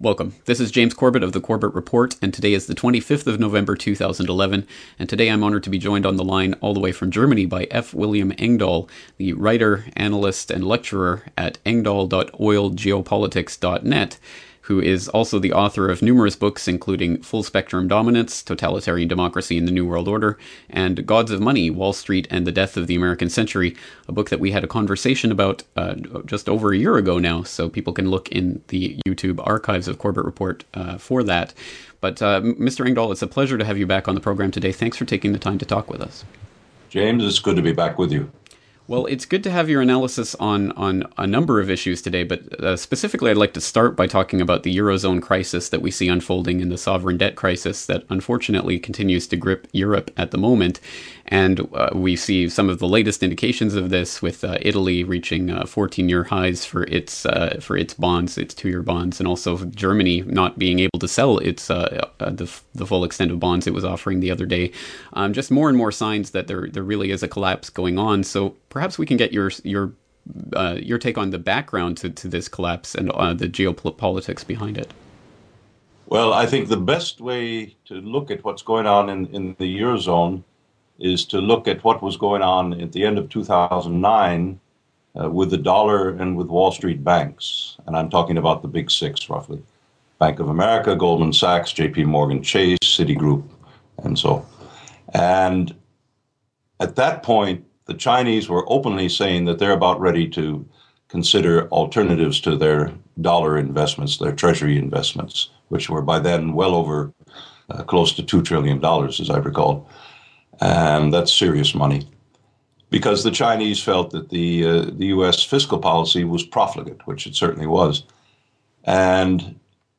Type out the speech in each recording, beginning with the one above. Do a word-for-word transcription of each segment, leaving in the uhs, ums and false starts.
Welcome. This is James Corbett of the Corbett Report, and today is the twenty-fifth of November two thousand eleven, and today I'm honored to be joined on the line all the way from Germany by F. William Engdahl, the writer, analyst, and lecturer at engdahl dot oil geopolitics dot net, who is also the author of numerous books including Full Spectrum Dominance, Totalitarian Democracy in the New World Order, and Gods of Money, Wall Street and the Death of the American Century, a book that we had a conversation about uh, just over a year ago now, so people can look in the YouTube archives of Corbett Report uh, for that. But uh, Mister Engdahl, it's a pleasure to have you back on the program today. Thanks for taking the time to talk with us. James, it's good to be back with you. Well, it's good to have your analysis on, on a number of issues today, but uh, specifically I'd like to start by talking about the Eurozone crisis that we see unfolding in the sovereign debt crisis that unfortunately continues to grip Europe at the moment. And uh, we see some of the latest indications of this with uh, Italy reaching uh, fourteen-year highs for its uh, for its bonds, its two-year bonds, and also Germany not being able to sell its uh, uh, the, the full extent of bonds it was offering the other day. Um, just more and more signs that there there really is a collapse going on. So perhaps we can get your your uh, your take on the background to, to this collapse and uh, the geopolitics behind it. Well, I think the best way to look at what's going on in, in the Eurozone is to look at what was going on at the end of two thousand nine uh, with the dollar and with Wall Street banks. And I'm talking about the big six, roughly. Bank of America, Goldman Sachs, J P Morgan Chase, Citigroup, and so. And at that point, the Chinese were openly saying that they're about ready to consider alternatives to their dollar investments, their treasury investments, which were by then well over uh, close to two trillion dollars, as I recall. And that's serious money, because the Chinese felt that the uh, the U S fiscal policy was profligate, which it certainly was. And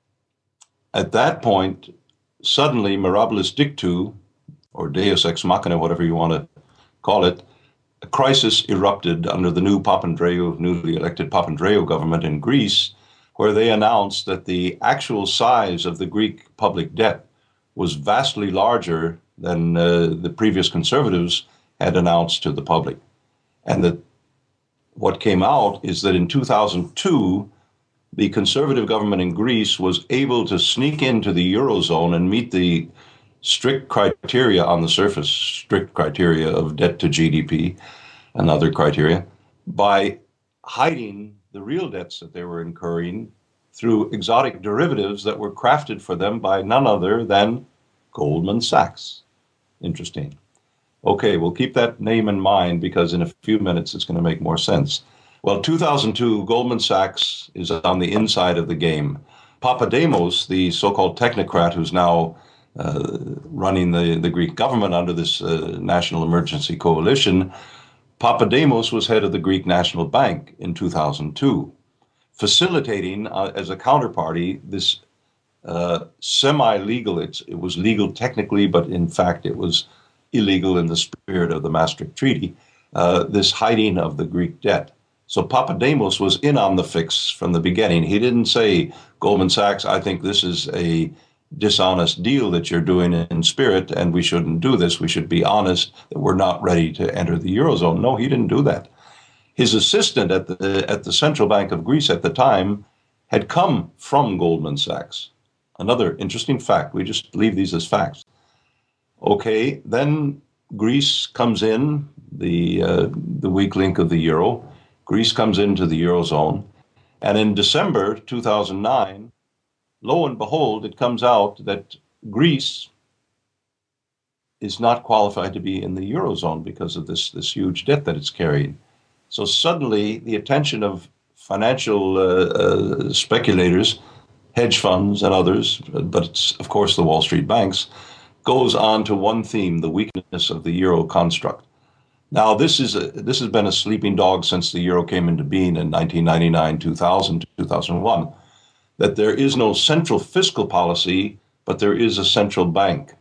at that point, suddenly, mirabilis dictu, or deus ex machina, whatever you want to call it, a crisis erupted under the new Papandreou, newly elected Papandreou government in Greece, where they announced that the actual size of the Greek public debt was vastly larger than uh, the previous conservatives had announced to the public. And that what came out is that in two thousand two, the conservative government in Greece was able to sneak into the Eurozone and meet the strict criteria on the surface, strict criteria of debt to G D P and other criteria, by hiding the real debts that they were incurring through exotic derivatives that were crafted for them by none other than Goldman Sachs. Interesting. Okay, we'll keep that name in mind because in a few minutes it's going to make more sense. Well, two thousand two, Goldman Sachs is on the inside of the game. Papademos, the so-called technocrat who's now uh, running the, the Greek government under this uh, national emergency coalition, Papademos was head of the Greek National Bank in two thousand two, facilitating uh, as a counterparty this uh, semi-legal, it's, it was legal technically, but in fact it was illegal in the spirit of the Maastricht Treaty, uh, this hiding of the Greek debt. So Papademos was in on the fix from the beginning. He didn't say, Goldman Sachs, I think this is a dishonest deal that you're doing in spirit, and we shouldn't do this. We should be honest that we're not ready to enter the Eurozone. No, he didn't do that. His assistant at the at the Central Bank of Greece at the time had come from Goldman Sachs. Another interesting fact. We just leave these as facts. Okay, then Greece comes in, the uh, the weak link of the euro. Greece comes into the Eurozone. And in December two thousand nine, lo and behold, it comes out that Greece is not qualified to be in the Eurozone because of this, this huge debt that it's carrying. So suddenly the attention of financial uh, uh, speculators, hedge funds and others, but it's of course the Wall Street banks, goes on to one theme, the weakness of the euro construct. Now, this is a, this has been a sleeping dog since the euro came into being in nineteen ninety-nine, two thousand, two thousand one, that there is no central fiscal policy, but there is a central bank.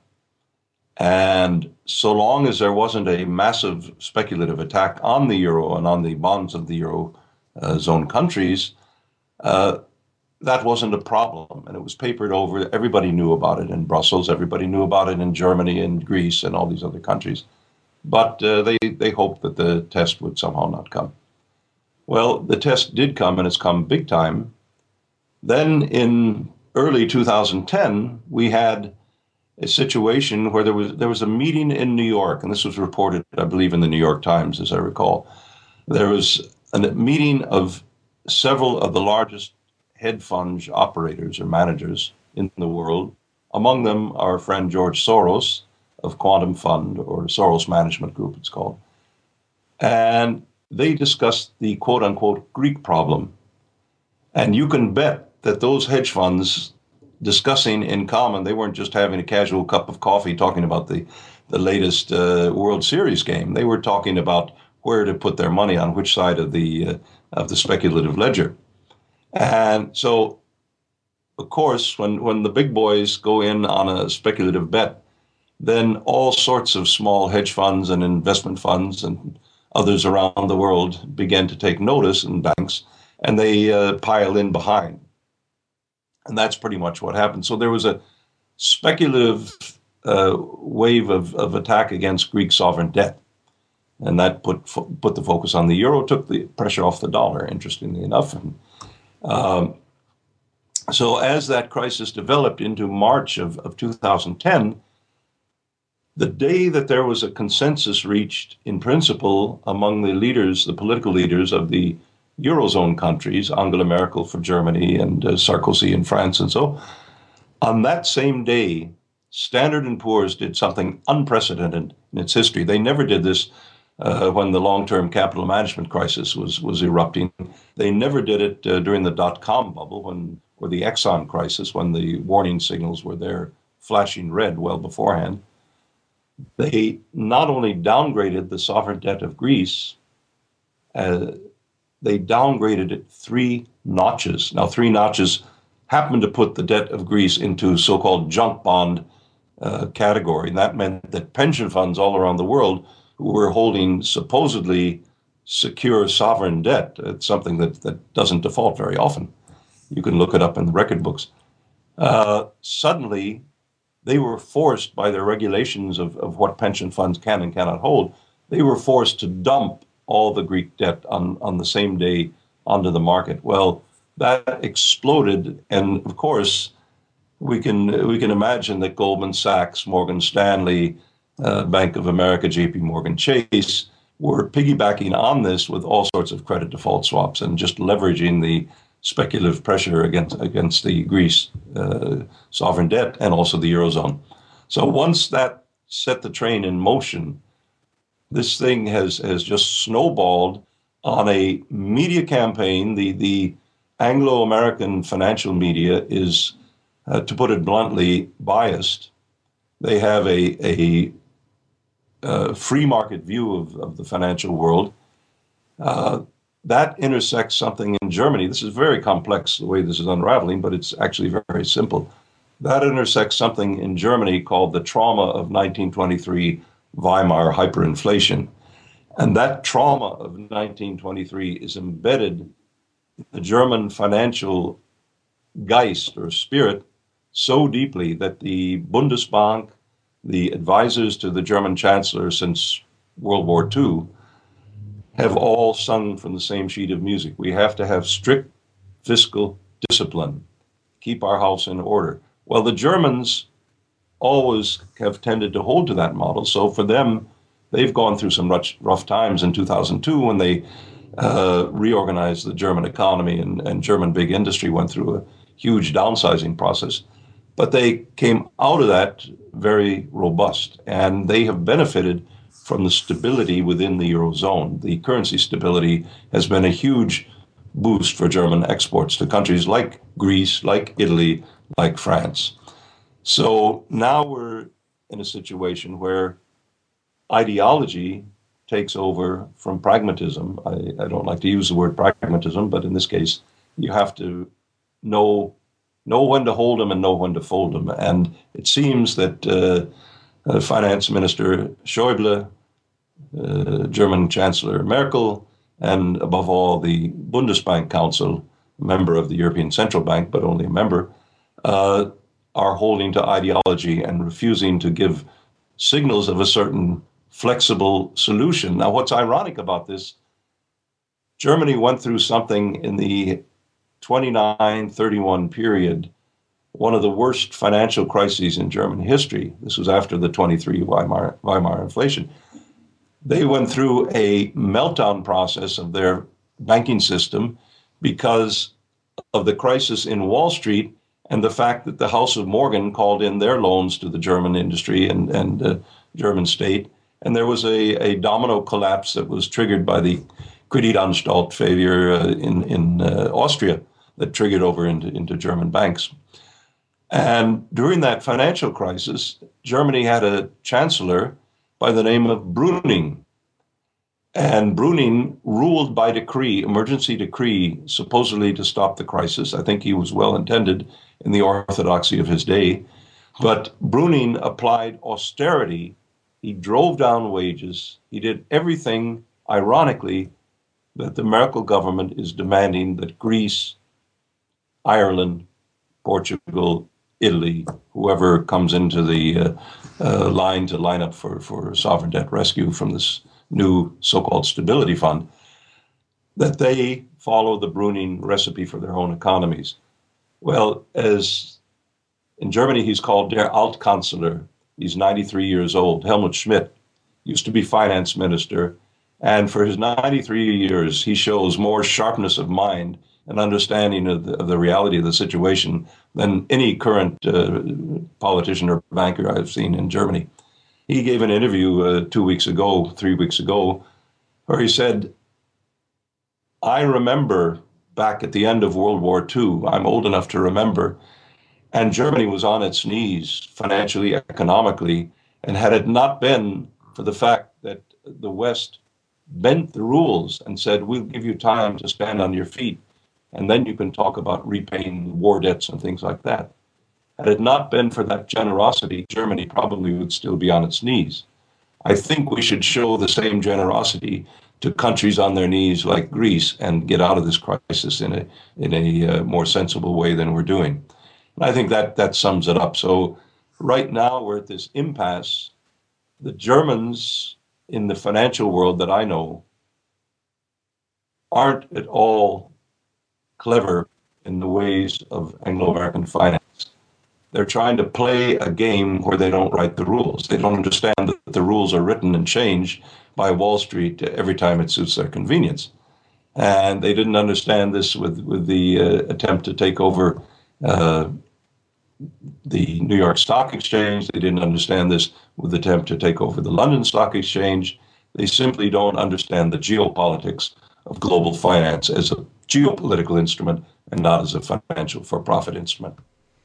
And so long as there wasn't a massive speculative attack on the euro and on the bonds of the euro uh, zone countries, uh, that wasn't a problem. And it was papered over. Everybody knew about it in Brussels. Everybody knew about it in Germany and Greece and all these other countries. But uh, they, they hoped that the test would somehow not come. Well, the test did come, and it's come big time. Then in early two thousand ten, we had a situation where there was there was a meeting in New York, and this was reported, I believe, in the New York Times, as I recall. There was a meeting of several of the largest hedge fund operators or managers in the world. Among them, our friend George Soros of Quantum Fund, or Soros Management Group, it's called. And they discussed the quote unquote Greek problem. And you can bet that those hedge funds discussing in common, they weren't just having a casual cup of coffee talking about the, the latest uh, World Series game. They were talking about where to put their money on which side of the uh, of the speculative ledger. And so, of course, when, when the big boys go in on a speculative bet, then all sorts of small hedge funds and investment funds and others around the world began to take notice, and banks, and they uh, pile in behind. And that's pretty much what happened. So there was a speculative uh, wave of, of attack against Greek sovereign debt. And that put put the focus on the euro, took the pressure off the dollar, interestingly enough. And, um, so as that crisis developed into March of, of two thousand ten, the day that there was a consensus reached in principle among the leaders, the political leaders of the Eurozone countries, Angela Merkel for Germany and uh, Sarkozy in France and so, on that same day, Standard and Poor's did something unprecedented in its history. They never did this uh, when the long-term capital management crisis was, was erupting. They never did it uh, during the dot-com bubble when, or the Exxon crisis, when the warning signals were there flashing red well beforehand. They not only downgraded the sovereign debt of Greece, uh, they downgraded it three notches. Now, three notches happened to put the debt of Greece into so-called junk bond uh, category. And that meant that pension funds all around the world who were holding supposedly secure sovereign debt, it's something that, that doesn't default very often. You can look it up in the record books. Uh, suddenly, they were forced by their regulations of, of what pension funds can and cannot hold, they were forced to dump all the Greek debt on, on the same day onto the market. Well, that exploded, and of course, we can we can imagine that Goldman Sachs, Morgan Stanley, uh, Bank of America, J P Morgan Chase were piggybacking on this with all sorts of credit default swaps and just leveraging the speculative pressure against against the Greece uh, sovereign debt and also the Eurozone. So once that set the train in motion, this thing has has just snowballed on a media campaign. The the Anglo-American financial media is, uh, to put it bluntly, biased. They have a a, a free market view of, of the financial world. Uh, that intersects something in Germany. This is very complex, the way this is unraveling, but it's actually very, very simple. That intersects something in Germany called the trauma of nineteen twenty-three Weimar hyperinflation. And that trauma of nineteen twenty-three is embedded in the German financial Geist or spirit so deeply that the Bundesbank, the advisors to the German chancellor since World War Two, have all sung from the same sheet of music. We have to have strict fiscal discipline, keep our house in order. Well, the Germans always have tended to hold to that model. So for them, they've gone through some rough, rough times in two thousand two when they uh, reorganized the German economy, and, and German big industry went through a huge downsizing process. But they came out of that very robust, and they have benefited from the stability within the Eurozone. The currency stability has been a huge boost for German exports to countries like Greece, like Italy, like France. So now we're in a situation where ideology takes over from pragmatism. I, I don't like to use the word pragmatism, but in this case, you have to know know when to hold them and know when to fold them. And it seems that uh, uh, Finance Minister Schäuble, uh, German Chancellor Merkel, and above all, the Bundesbank Council, member of the European Central Bank, but only a member, uh, are holding to ideology and refusing to give signals of a certain flexible solution. Now, what's ironic about this, Germany went through something in the twenty-nine thirty-one period one of the worst financial crises in German history. This was after the twenty-three Weimar, Weimar inflation. They went through a meltdown process of their banking system because of the crisis in Wall Street and the fact that the House of Morgan called in their loans to the German industry and, and the German state. And there was a, a domino collapse that was triggered by the Kreditanstalt failure uh, in, in uh, Austria that triggered over into, into German banks. And during that financial crisis, Germany had a chancellor by the name of Brüning. And Brüning ruled by decree, emergency decree, supposedly to stop the crisis. I think he was well intended in the orthodoxy of his day. But Brüning applied austerity. He drove down wages. He did everything, ironically, that the Merkel government is demanding that Greece, Ireland, Portugal, Italy, whoever comes into the uh, uh, line to line up for, for sovereign debt rescue from this new so-called stability fund, that they follow the Brüning recipe for their own economies. Well, as in Germany, he's called Der Altkanzler. He's ninety-three years old. Helmut Schmidt used to be finance minister. And for his ninety-three years, he shows more sharpness of mind and understanding of the, of the reality of the situation than any current uh, politician or banker I've seen in Germany. He gave an interview uh, two weeks ago, three weeks ago, where he said, I remember back at the end of World War Two, I'm old enough to remember, and Germany was on its knees financially, economically, and had it not been for the fact that the West bent the rules and said, we'll give you time to stand on your feet, and then you can talk about repaying war debts and things like that. Had it not been for that generosity, Germany probably would still be on its knees. I think we should show the same generosity to countries on their knees like Greece and get out of this crisis in a in a uh, more sensible way than we're doing. And I think that that sums it up. So right now we're at this impasse. The Germans in the financial world that I know aren't at all clever in the ways of Anglo-American finance. They're trying to play a game where they don't write the rules. They don't understand that the rules are written and changed by Wall Street every time it suits their convenience. And they didn't understand this with, with the uh, attempt to take over uh, the New York Stock Exchange. They didn't understand this with the attempt to take over the London Stock Exchange. They simply don't understand the geopolitics of global finance as a geopolitical instrument and not as a financial for-profit instrument.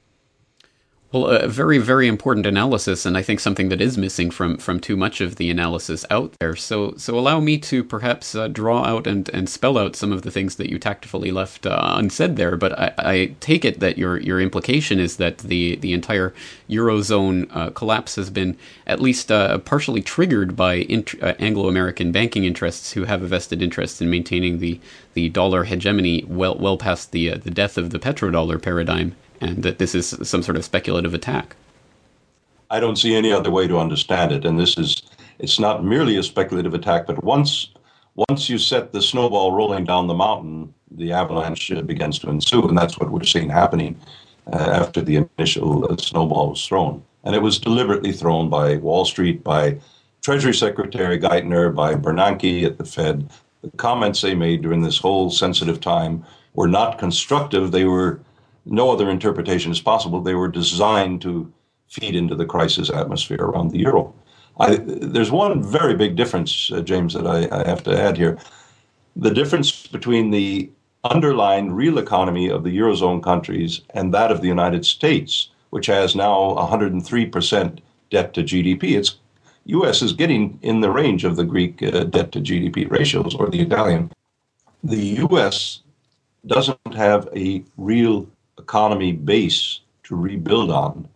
Well, a very, very important analysis, and I think something that is missing from, from too much of the analysis out there. So so allow me to perhaps uh, draw out and, and spell out some of the things that you tactfully left uh, unsaid there. But I, I take it that your your implication is that the, the entire Eurozone uh, collapse has been at least uh, partially triggered by int- uh, Anglo-American banking interests who have a vested interest in maintaining the, the dollar hegemony well well past the uh, the death of the petrodollar paradigm, and that this is some sort of speculative attack. I don't see any other way to understand it. And this is, it's not merely a speculative attack, but once once you set the snowball rolling down the mountain, the avalanche uh, begins to ensue. And that's what we're seeing happening uh, after the initial uh, snowball was thrown. And it was deliberately thrown by Wall Street, by Treasury Secretary Geithner, by Bernanke at the Fed. The comments they made during this whole sensitive time were not constructive. They were, no other interpretation is possible. They were designed to feed into the crisis atmosphere around the euro. I, there's one very big difference, uh, James, that I, I have to add here. The difference between the underlying real economy of the Eurozone countries and that of the United States, which has now one hundred three percent debt to G D P. It's U S is getting in the range of the Greek uh, debt to G D P ratios or the Italian. The U S doesn't have a real economy base to rebuild on.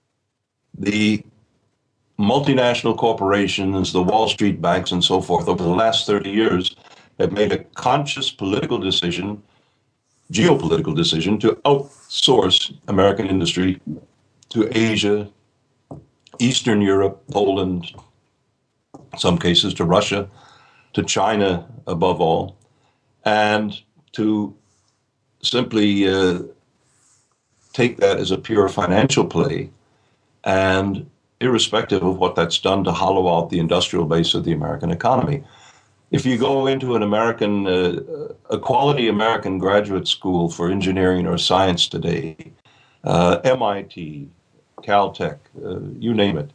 The multinational corporations, the Wall Street banks and so forth over the last thirty years have made a conscious political decision, geopolitical decision, to outsource American industry to Asia, Eastern Europe, Poland, in some cases to Russia, to China above all, and to simply uh, take that as a pure financial play, and irrespective of what that's done to hollow out the industrial base of the American economy. If you go into an American, uh, a quality American graduate school for engineering or science today, uh, M I T, Caltech, uh, you name it,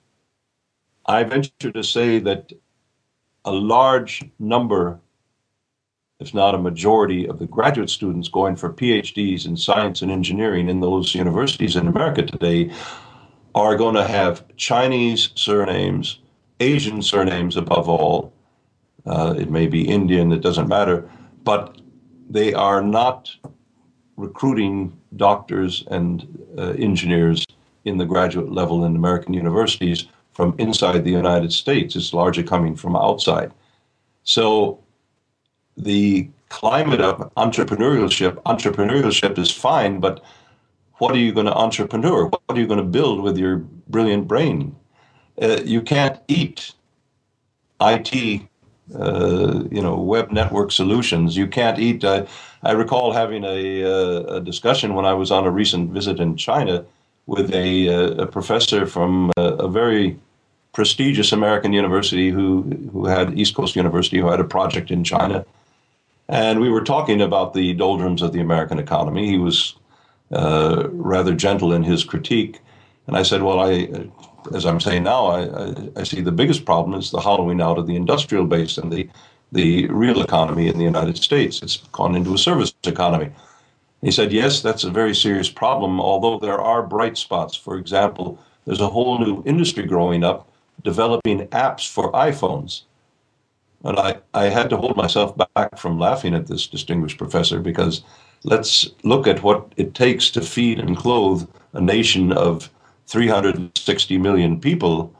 I venture to say that a large number, if not a majority, of the graduate students going for PhDs in science and engineering in those universities in America today are going to have Chinese surnames, Asian surnames above all. Uh, it may be Indian, it doesn't matter, but they are not recruiting doctors and uh, engineers in the graduate level in American universities from inside the United States. It's largely coming from outside. So the climate of entrepreneurship, entrepreneurship is fine, but what are you going to entrepreneur? What are you going to build with your brilliant brain? Uh, you can't eat I T, uh, you know, web network solutions. You can't eat. Uh, I recall having a, uh, a discussion when I was on a recent visit in China with a, uh, a professor from a, a very prestigious American university who who had East Coast University, who had a project in China, and we were talking about the doldrums of the American economy. He was uh, rather gentle in his critique, and I said, "Well, I, as I'm saying now, I, I, I see the biggest problem is the hollowing out of the industrial base and the the real economy in the United States. It's gone into a service economy." He said, "Yes, that's a very serious problem. Although there are bright spots. For example, there's a whole new industry growing up, developing apps for iPhones." And I, I had to hold myself back from laughing at this distinguished professor, because let's look at what it takes to feed and clothe a nation of three hundred sixty million people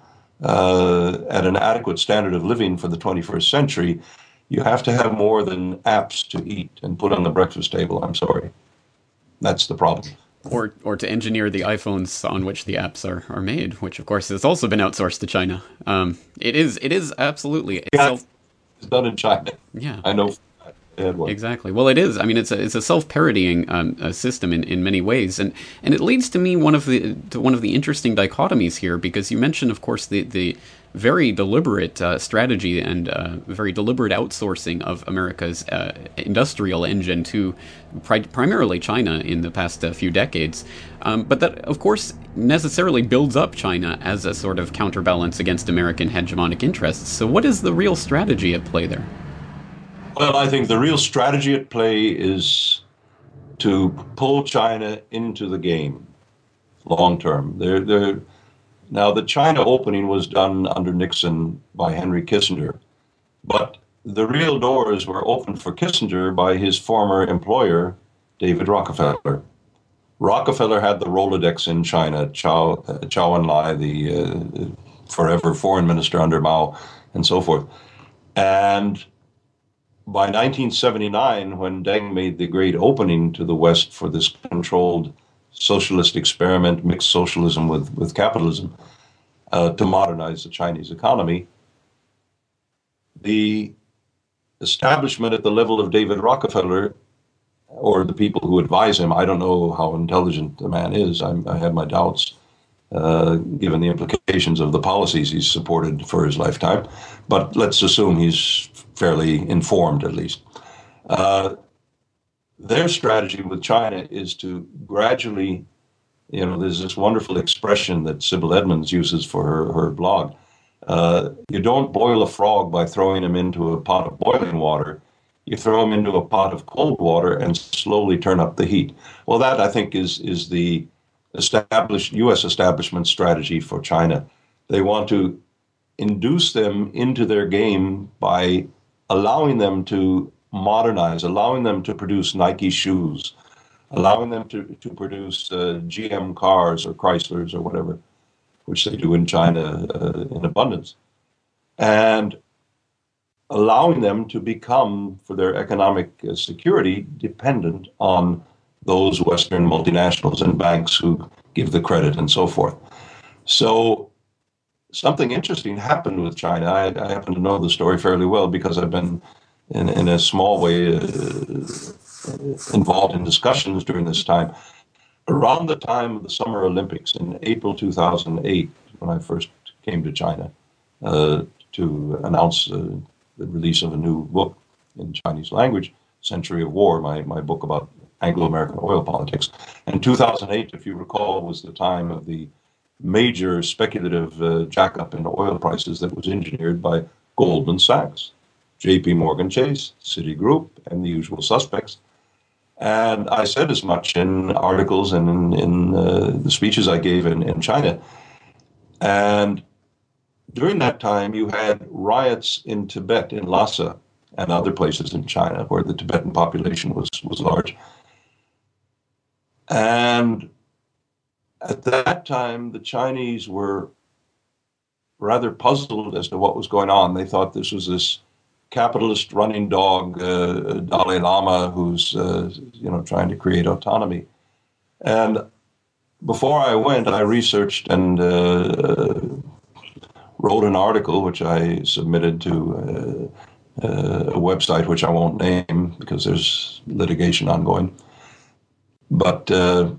uh, at an adequate standard of living for the twenty-first century. You have to have more than apps to eat and put on the breakfast table. I'm sorry. That's the problem. Or, or to engineer the iPhones on which the apps are, are made, which of course has also been outsourced to China. Um, it is it is absolutely yeah, self- it's done in China. Yeah, I know. They had one. Exactly. Well, it is. I mean, it's a it's a self-parodying um, uh, system in, in many ways, and and it leads to me one of the to one of the interesting dichotomies here, because you mentioned, of course, the the very deliberate uh, strategy and uh, very deliberate outsourcing of America's uh, industrial engine to pri- primarily China in the past uh, few decades. Um, but that, of course, necessarily builds up China as a sort of counterbalance against American hegemonic interests. So what is the real strategy at play there? Well, I think the real strategy at play is to pull China into the game long term. They're, they're, now, the China opening was done under Nixon by Henry Kissinger, but the real doors were opened for Kissinger by his former employer, David Rockefeller. Rockefeller had the Rolodex in China, Chow, uh, Chow Enlai, the uh, forever foreign minister under Mao, and so forth. And by nineteen seventy-nine, when Deng made the great opening to the West for this controlled socialist experiment, mixed socialism with, with capitalism, uh, to modernize the Chinese economy, the establishment at the level of David Rockefeller, or the people who advise him, I don't know how intelligent the man is, I'm, I have my doubts, uh, given the implications of the policies he's supported for his lifetime, but let's assume he's fairly informed at least. Uh, Their strategy with China is to gradually, you know, there's this wonderful expression that Sybil Edmonds uses for her, her blog. Uh, you don't boil a frog by throwing him into a pot of boiling water. You throw him into a pot of cold water and slowly turn up the heat. Well, that, I think, is, is the established U S establishment strategy for China. They want to induce them into their game by allowing them to modernize, allowing them to produce Nike shoes, allowing them to, to produce uh, G M cars or Chryslers or whatever, which they do in China uh, in abundance, and allowing them to become, for their economic uh, security, dependent on those Western multinationals and banks who give the credit and so forth. So something interesting happened with China. I, I happen to know the story fairly well because I've been in, in a small way uh, involved in discussions during this time. around the time of the Summer Olympics in April two thousand eight, when I first came to China uh, to announce uh, the release of a new book in Chinese language, Century of War, my, my book about Anglo-American oil politics. And two thousand eight, if you recall, was the time of the major speculative uh, jack-up in oil prices that was engineered by Goldman Sachs, J P Morgan Chase, Citigroup, and the usual suspects. And I said as much in articles and in, in uh, the speeches I gave in, in China. And during that time, you had riots in Tibet, in Lhasa, and other places in China where the Tibetan population was, was large. And at that time, the Chinese were rather puzzled as to what was going on. They thought this was this capitalist running dog, uh, Dalai Lama, who's uh, you know trying to create autonomy. And before I went, I researched and uh, wrote an article which I submitted to uh, uh, a website which I won't name because there's litigation ongoing. But uh,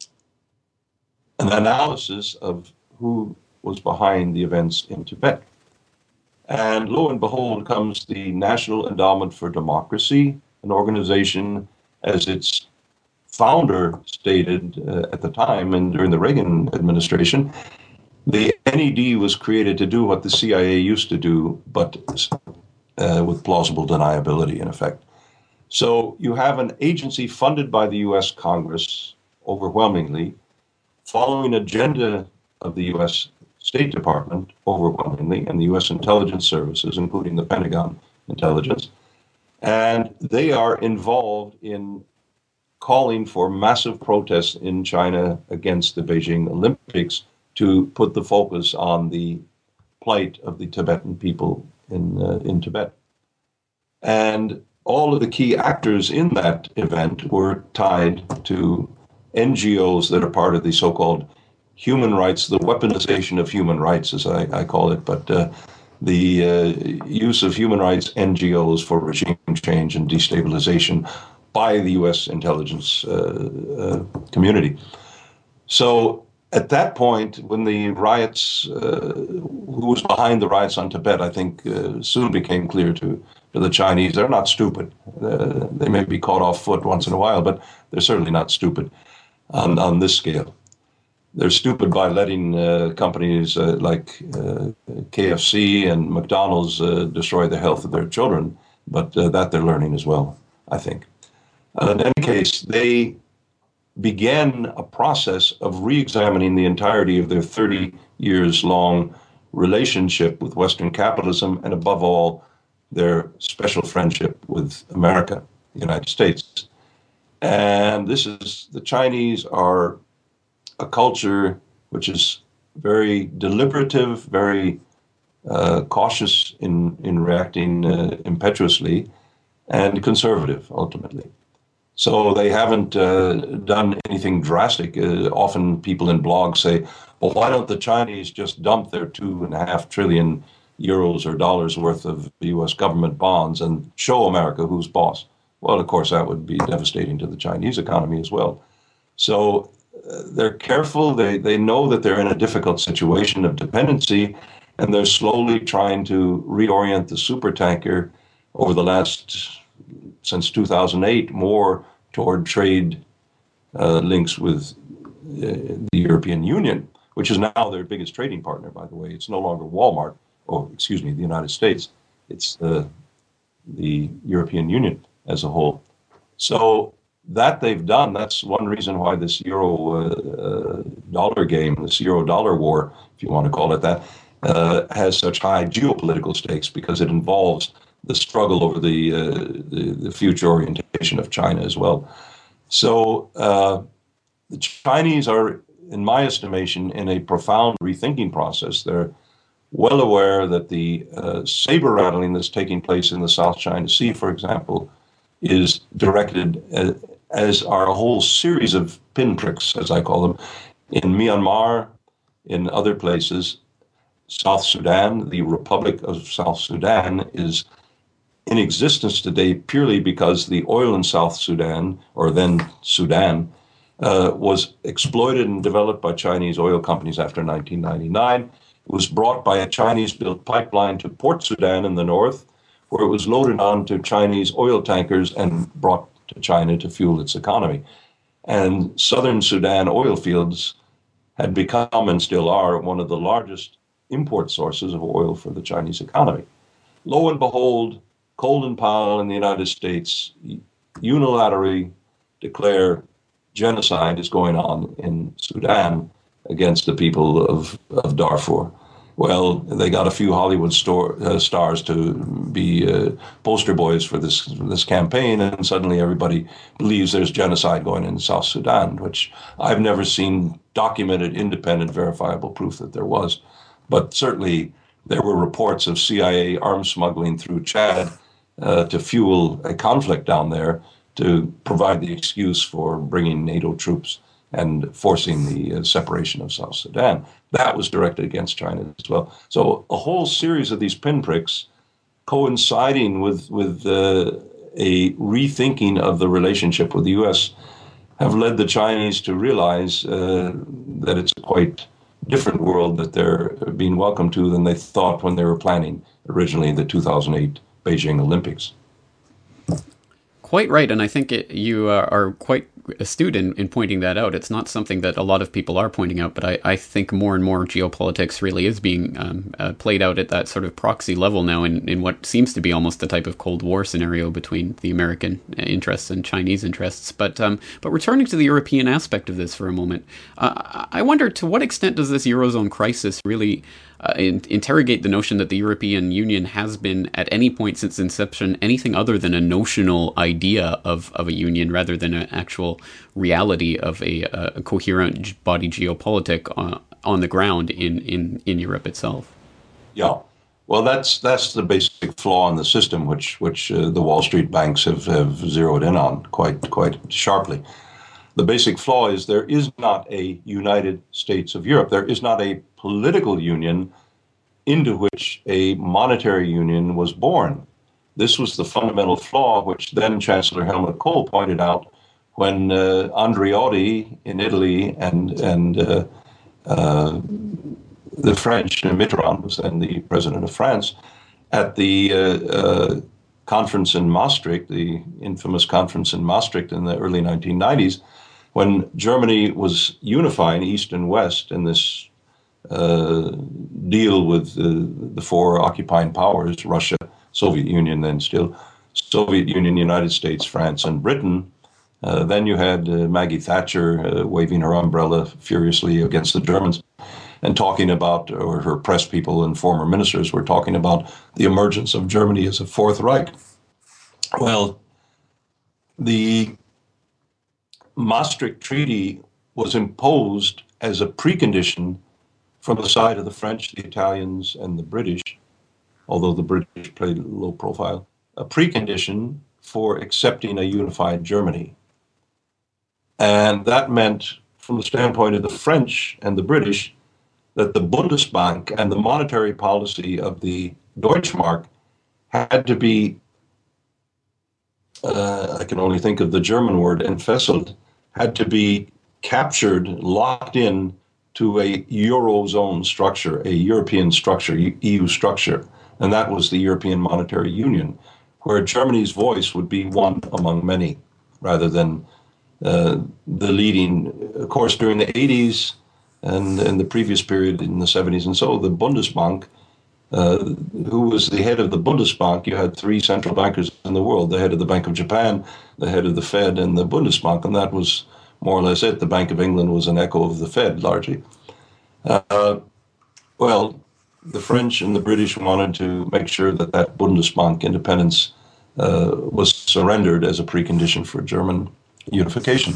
an analysis of who was behind the events in Tibet. And lo and behold comes the National Endowment for Democracy, an organization, as its founder stated uh, at the time and during the Reagan administration, the N E D was created to do what the C I A used to do, but uh, with plausible deniability, in effect. So you have an agency funded by the U S Congress, overwhelmingly, following agenda of the U S State Department, overwhelmingly, and the U S intelligence services, including the Pentagon intelligence. And they are involved in calling for massive protests in China against the Beijing Olympics to put the focus on the plight of the Tibetan people in, uh, in Tibet. And all of the key actors in that event were tied to N G Os that are part of the so-called human rights, the weaponization of human rights, as I, I call it, but uh, the uh, use of human rights N G Os for regime change and destabilization by the U S intelligence uh, uh, community. So at that point, when the riots, uh, who was behind the riots on Tibet, I think uh, soon became clear to, to the Chinese. They're not stupid. Uh, they may be caught off foot once in a while, but they're certainly not stupid on, on this scale. They're stupid by letting uh, companies uh, like uh, K F C and McDonald's uh, destroy the health of their children, but uh, that they're learning as well, I think. Uh, in any case, they began a process of re-examining the entirety of their thirty years long relationship with Western capitalism and, above all, their special friendship with America, the United States. And this is, the Chinese are a culture which is very deliberative, very uh, cautious in, in reacting uh, impetuously, and conservative, ultimately. So they haven't uh, done anything drastic. Uh, often people in blogs say, well, why don't the Chinese just dump their two and a half trillion euros or dollars worth of U S government bonds and show America who's boss? Well, of course, that would be devastating to the Chinese economy as well. So uh, they're careful. They, they know that they're in a difficult situation of dependency, and they're slowly trying to reorient the supertanker over the last, since two thousand eight, more toward trade uh, links with uh, the European Union, which is now their biggest trading partner, by the way. It's no longer Walmart, or excuse me, the United States. It's uh, the European Union as a whole. So that they've done, that's one reason why this euro uh, uh, dollar game, this euro dollar war, if you want to call it that, uh, has such high geopolitical stakes, because it involves the struggle over the, uh, the, the future orientation of China as well. So uh, the Chinese are, in my estimation, in a profound rethinking process. They're well aware that the uh, saber rattling that's taking place in the South China Sea, for example, is directed, as, as are a whole series of pinpricks, as I call them, in Myanmar, in other places. South Sudan, the Republic of South Sudan, is in existence today purely because the oil in South Sudan, or then Sudan, uh, was exploited and developed by Chinese oil companies after nineteen ninety-nine. It was brought by a Chinese-built pipeline to Port Sudan in the north, where it was loaded onto Chinese oil tankers and brought to China to fuel its economy. And southern Sudan oil fields had become and still are one of the largest import sources of oil for the Chinese economy. Lo and behold, Colin Powell in the United States unilaterally declare genocide is going on in Sudan against the people of, of Darfur. Well, they got a few Hollywood store, uh, stars to be uh, poster boys for this this campaign, and suddenly everybody believes there's genocide going in South Sudan, which I've never seen documented, independent, verifiable proof that there was. But certainly there were reports of C I A arms smuggling through Chad uh, to fuel a conflict down there to provide the excuse for bringing NATO troops and forcing the uh, separation of South Sudan. That was directed against China as well. So a whole series of these pinpricks coinciding with, with uh, a rethinking of the relationship with the U S have led the Chinese to realize uh, that it's a quite different world that they're being welcomed to than they thought when they were planning originally the two thousand eight Beijing Olympics. Quite right, and I think it, you uh, are quite astute in, in pointing that out. It's not something that a lot of people are pointing out, but I, I think more and more geopolitics really is being um, uh, played out at that sort of proxy level now in, in what seems to be almost a type of Cold War scenario between the American interests and Chinese interests. But um, but returning to the European aspect of this for a moment, uh, I wonder to what extent does this Eurozone crisis really Uh, in, interrogate the notion that the European Union has been, at any point since inception, anything other than a notional idea of, of a union rather than an actual reality of a, a coherent body geopolitic on, on the ground in, in, in Europe itself. Yeah. Well, that's that's the basic flaw in the system, which which uh, the Wall Street banks have, have zeroed in on quite quite sharply. The basic flaw is there is not a United States of Europe. There is not a political union into which a monetary union was born. This was the fundamental flaw, which then Chancellor Helmut Kohl pointed out when uh, Andreotti in Italy and and uh, uh, the French, Mitterrand was then the president of France, at the uh, uh, conference in Maastricht, the infamous conference in Maastricht in the early nineteen nineties, when Germany was unifying East and West in this uh, deal with uh, the four occupying powers, Russia, Soviet Union, then still Soviet Union, United States, France, and Britain, uh, then you had uh, Maggie Thatcher uh, waving her umbrella furiously against the Germans and talking about, or her press people and former ministers were talking about the emergence of Germany as a Fourth Reich. Well, the Maastricht Treaty was imposed as a precondition from the side of the French, the Italians, and the British, although the British played low profile, a precondition for accepting a unified Germany. And that meant, from the standpoint of the French and the British, that the Bundesbank and the monetary policy of the Deutschmark had to be, uh, I can only think of the German word, entfesselt, had to be captured, locked in to a Eurozone structure, a European structure, E U structure. And that was the European Monetary Union, where Germany's voice would be one among many, rather than uh, the leading. Of course, during the eighties and, and the previous period in the seventies and so, the Bundesbank, uh, who was the head of the Bundesbank, you had three central bankers in the world, the head of the Bank of Japan, the head of the Fed, and the Bundesbank, and that was more or less it. The Bank of England was an echo of the Fed, largely. Uh, well, the French and the British wanted to make sure that that Bundesbank independence uh, was surrendered as a precondition for German unification.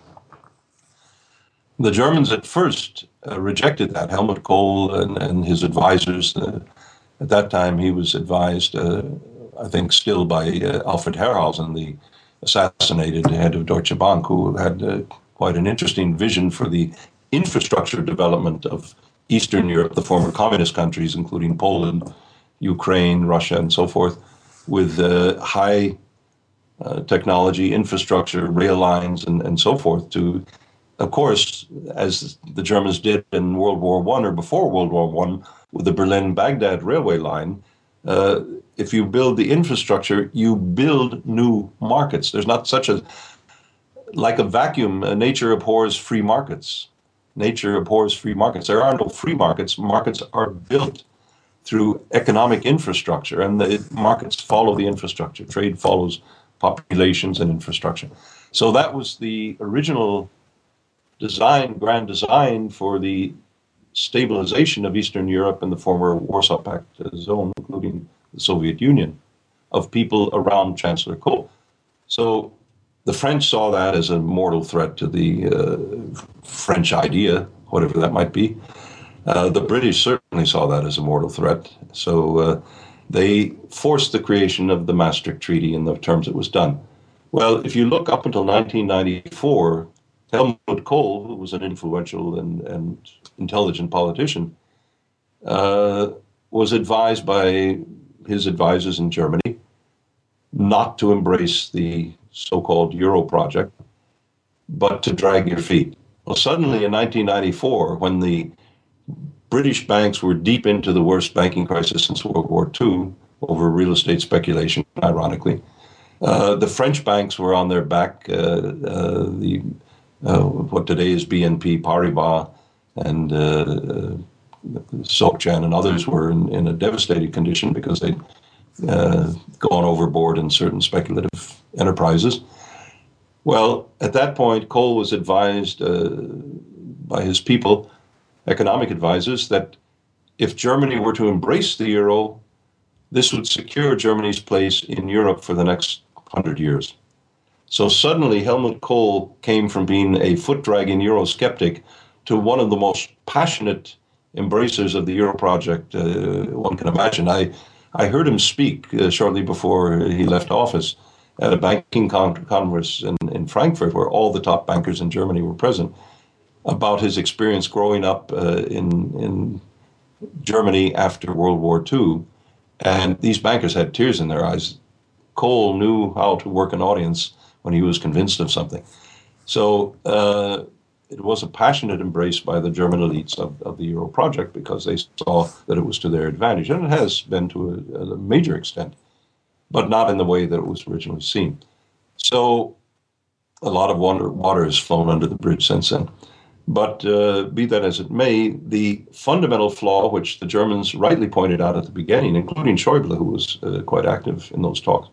The Germans at first uh, rejected that. Helmut Kohl and, and his advisors, uh, at that time he was advised, uh, I think still by uh, Alfred Herrhausen, the assassinated head of Deutsche Bank, who had uh, quite an interesting vision for the infrastructure development of Eastern Europe, the former communist countries, including Poland, Ukraine, Russia, and so forth, with uh, high uh, technology infrastructure, rail lines, and, and so forth, to of course, as the Germans did in World War One or before World War One with the Berlin-Baghdad railway line, uh, if you build the infrastructure, you build new markets. There's not such a, like a vacuum, uh, nature abhors free markets. Nature abhors free markets. There are no free markets. Markets are built through economic infrastructure, and the markets follow the infrastructure. Trade follows populations and infrastructure. So that was the original design, grand design for the stabilization of Eastern Europe and the former Warsaw Pact zone, including the Soviet Union, of people around Chancellor Kohl. So the French saw that as a mortal threat to the uh, French idea, whatever that might be. Uh, the British certainly saw that as a mortal threat. So uh, they forced the creation of the Maastricht Treaty in the terms it was done. Well, if you look up until nineteen ninety-four, Helmut Kohl, who was an influential and, and intelligent politician, uh, was advised by his advisors in Germany not to embrace the so-called Euro project, but to drag your feet. Well, suddenly in nineteen ninety-four, when the British banks were deep into the worst banking crisis since World War Two over real estate speculation, ironically, uh, the French banks were on their back. Uh, uh, the uh, what today is B N P Paribas and uh, SocGen and others were in, in a devastated condition because they'd uh, gone overboard in certain speculative enterprises. Well, at that point, Kohl was advised uh, by his people, economic advisors, that if Germany were to embrace the euro, this would secure Germany's place in Europe for the next hundred years. So suddenly, Helmut Kohl came from being a foot-dragging Euro-skeptic to one of the most passionate embracers of the Euro project uh, one can imagine. I, I heard him speak uh, shortly before he left office at a banking con- congress in, in Frankfurt, where all the top bankers in Germany were present, about his experience growing up uh, in, in Germany after World War Two. And these bankers had tears in their eyes. Kohl knew how to work an audience when he was convinced of something. So uh, it was a passionate embrace by the German elites of, of the Euro project because they saw that it was to their advantage. And it has been to a, a major extent, but not in the way that it was originally seen. So a lot of water, water has flown under the bridge since then. But uh, be that as it may, the fundamental flaw, which the Germans rightly pointed out at the beginning, including Schäuble, who was uh, quite active in those talks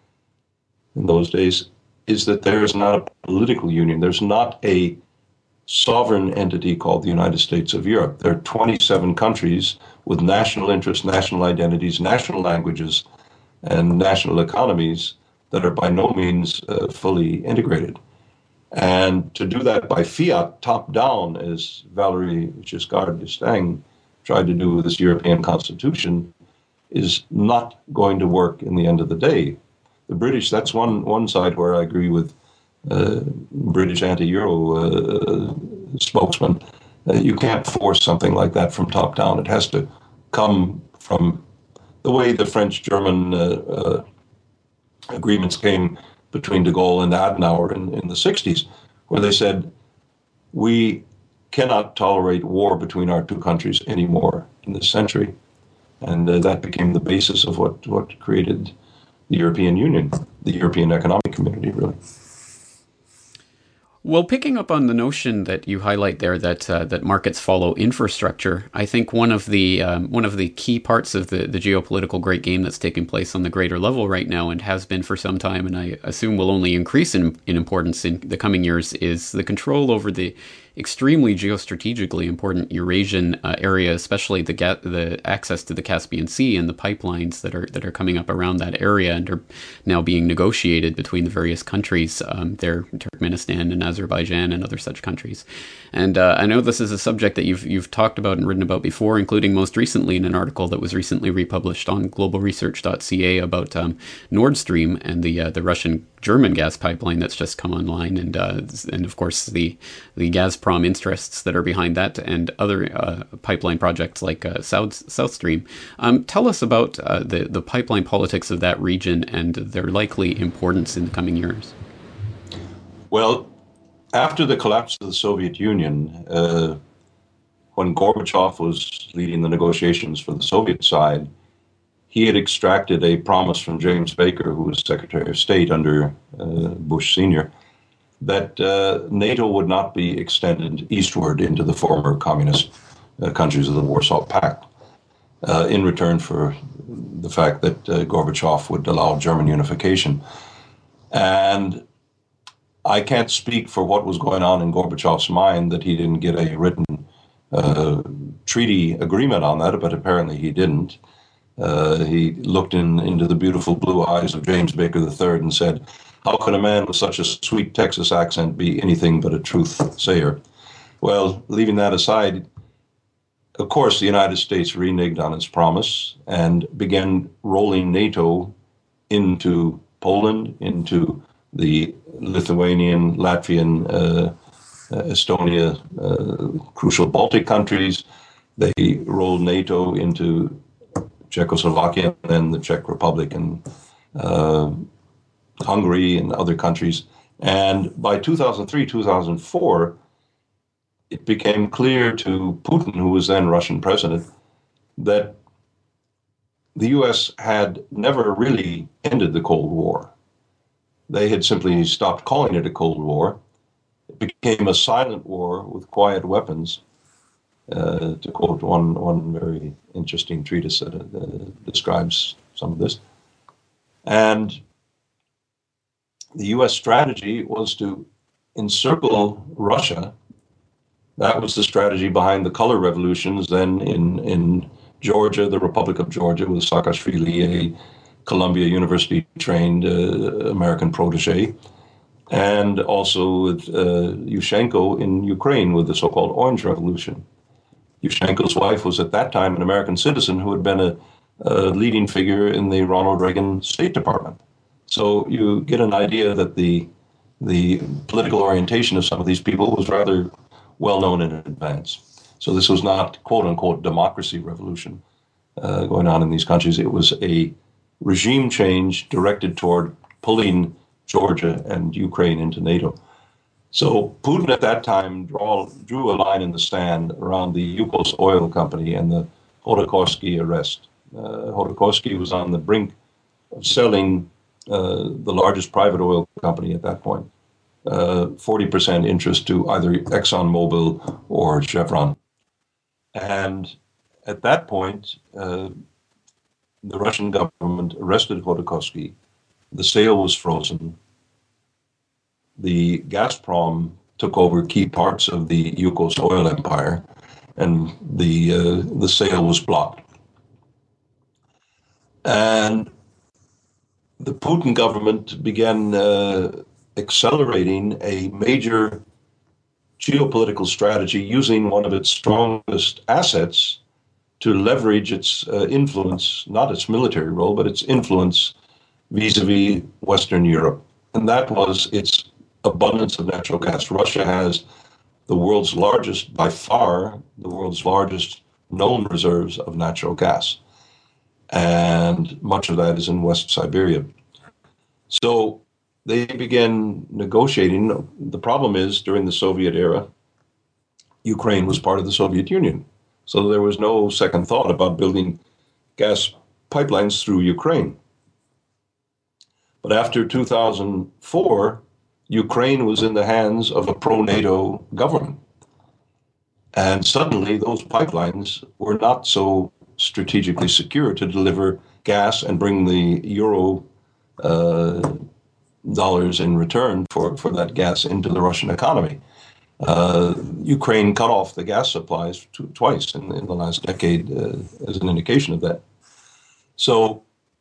in those days, is that there is not a political union. There's not a sovereign entity called the United States of Europe. There are twenty-seven countries with national interests, national identities, national languages, and national economies that are by no means uh, fully integrated. And to do that by fiat, top-down, as Valéry Giscard d'Estaing tried to do with this European constitution, is not going to work in the end of the day. The British, that's one, one side where I agree with uh, British anti-Euro uh, spokesman. Uh, you can't force something like that from top-down. It has to come from the way the French-German uh, uh, agreements came between de Gaulle and Adenauer in, in the sixties, where they said, we cannot tolerate war between our two countries anymore in this century. And uh, that became the basis of what, what created the European Union, the European Economic Community, really. Well, picking up on the notion that you highlight there that uh, that markets follow infrastructure, I think one of the um, one of the key parts of the, the geopolitical great game that's taking place on the greater level right now and has been for some time, and I assume will only increase in, in importance in the coming years, is the control over the extremely geostrategically important Eurasian uh, area, especially the ga- the access to the Caspian Sea and the pipelines that are that are coming up around that area and are now being negotiated between the various countries um, there, Turkmenistan and Azerbaijan and other such countries. And uh, I know this is a subject that you've you've talked about and written about before, including most recently in an article that was recently republished on global research dot c a about um, Nord Stream and the uh, the Russian German gas pipeline that's just come online, and uh, and of course the the Gazprom interests that are behind that, and other uh, pipeline projects like uh, South South Stream. Um, tell us about uh, the the pipeline politics of that region and their likely importance in the coming years. Well, After the collapse of the Soviet Union, uh, when Gorbachev was leading the negotiations for the Soviet side, he had extracted a promise from James Baker, who was Secretary of State under uh, Bush Senior, that uh, NATO would not be extended eastward into the former communist uh, countries of the Warsaw Pact, uh, in return for the fact that uh, Gorbachev would allow German unification. And I can't speak for what was going on in Gorbachev's mind that he didn't get a written uh, treaty agreement on that, but apparently he didn't. Uh, he looked in, into the beautiful blue eyes of James Baker the third and said, "How can a man with such a sweet Texas accent be anything but a truth sayer?" Well, leaving that aside, of course, the United States reneged on its promise and began rolling NATO into Poland, into the Lithuanian, Latvian, uh, Estonia, uh, crucial Baltic countries. They rolled NATO into Czechoslovakia and then the Czech Republic and uh, Hungary and other countries. And by two thousand three, two thousand four, it became clear to Putin, who was then Russian president, that the U S had never really ended the Cold War. They had simply stopped calling it a Cold War. It became a silent war with quiet weapons, uh, to quote one, one very interesting treatise that uh, describes some of this. And the U S strategy was to encircle Russia. That was the strategy behind the color revolutions then in, in Georgia, the Republic of Georgia, with Saakashvili, a Columbia University trained uh, American protege, and also with uh, Yushchenko in Ukraine with the so-called Orange Revolution. Yushchenko's wife was at that time an American citizen who had been a, a leading figure in the Ronald Reagan State Department. So you get an idea that the the political orientation of some of these people was rather well known in advance. So this was not quote unquote democracy revolution uh, going on in these countries. It was a regime change directed toward pulling Georgia and Ukraine into NATO. So Putin at that time draw, drew a line in the sand around the Yukos Oil Company and the Khodorkovsky arrest. Uh, Khodorkovsky was on the brink of selling uh, the largest private oil company at that point, uh, forty percent interest to either ExxonMobil or Chevron. And at that point, uh, the Russian government arrested Khodorkovsky. The sale was frozen. The Gazprom took over key parts of the Yukos oil empire, and the uh, the sale was blocked. And the Putin government began uh, accelerating a major geopolitical strategy using one of its strongest assets to leverage its uh, influence, not its military role, but its influence vis-a-vis Western Europe. And that was its abundance of natural gas. Russia has the world's largest, by far, the world's largest known reserves of natural gas. And much of that is in West Siberia. So they began negotiating. The problem is, during the Soviet era, Ukraine was part of the Soviet Union. So there was no second thought about building gas pipelines through Ukraine. But after two thousand four, Ukraine was in the hands of a pro-NATO government. And suddenly those pipelines were not so strategically secure to deliver gas and bring the euro uh, dollars in return for, for that gas into the Russian economy. Uh, Ukraine cut off the gas supplies t- twice in, in the last decade uh, as an indication of that. So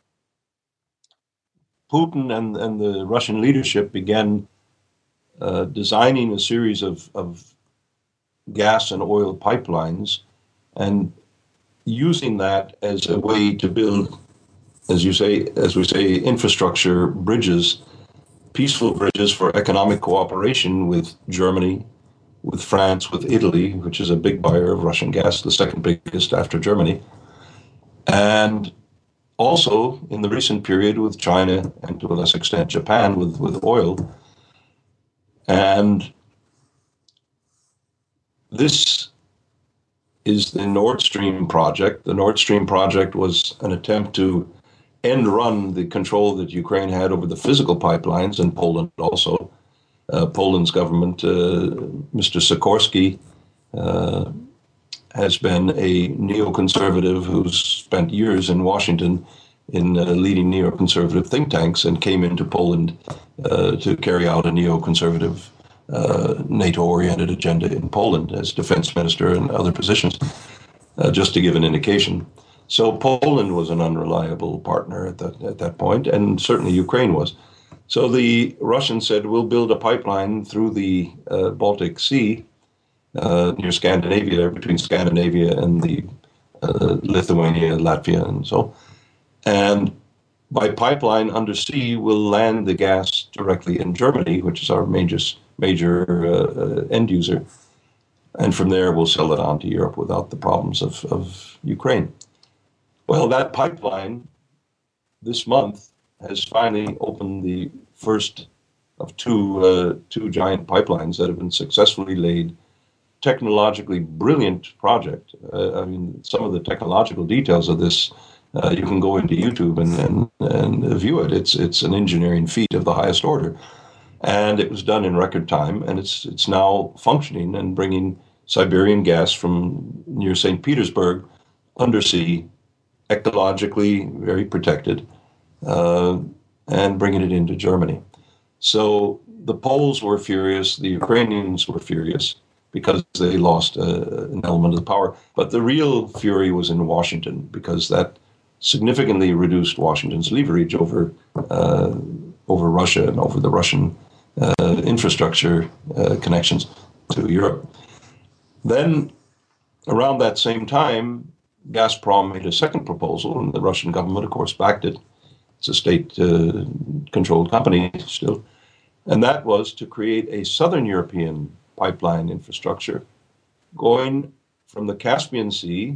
Putin and, and the Russian leadership began uh, designing a series of, of gas and oil pipelines and using that as a way to build, as you say, as we say, infrastructure bridges, peaceful bridges for economic cooperation with Germany, with France, with Italy, which is a big buyer of Russian gas, the second biggest after Germany, and also in the recent period with China and to a less extent Japan with, with oil. And this is the Nord Stream project. The Nord Stream project was an attempt to end run the control that Ukraine had over the physical pipelines, and Poland also. Uh, Poland's government, uh, Mister Sikorski, uh, has been a neoconservative who's spent years in Washington in uh, leading neoconservative think tanks and came into Poland uh, to carry out a neoconservative uh, NATO-oriented agenda in Poland as defense minister and other positions, uh, just to give an indication. So Poland was an unreliable partner at that, at that point, and certainly Ukraine was. So the Russians said, we'll build a pipeline through the uh, Baltic Sea uh, near Scandinavia, between Scandinavia and the uh, Lithuania, Latvia, and so. And by pipeline undersea, we'll land the gas directly in Germany, which is our major, major uh, end user. And from there, we'll sell it on to Europe without the problems of, of Ukraine. Well, that pipeline this month has finally opened the first of two uh, two giant pipelines that have been successfully laid. Technologically brilliant project. Uh, I mean, some of the technological details of this, uh, you can go into YouTube and, and and view it. It's it's an engineering feat of the highest order, and it was done in record time. And it's it's now functioning and bringing Siberian gas from near Saint Petersburg undersea, ecologically very protected. Uh, and bringing it into Germany. So the Poles were furious, the Ukrainians were furious because they lost uh, an element of the power. But the real fury was in Washington because that significantly reduced Washington's leverage over uh, over Russia and over the Russian uh, infrastructure uh, connections to Europe. Then, around that same time, Gazprom made a second proposal, and the Russian government, of course, backed it. It's a state-controlled uh, company still. And that was to create a southern European pipeline infrastructure going from the Caspian Sea,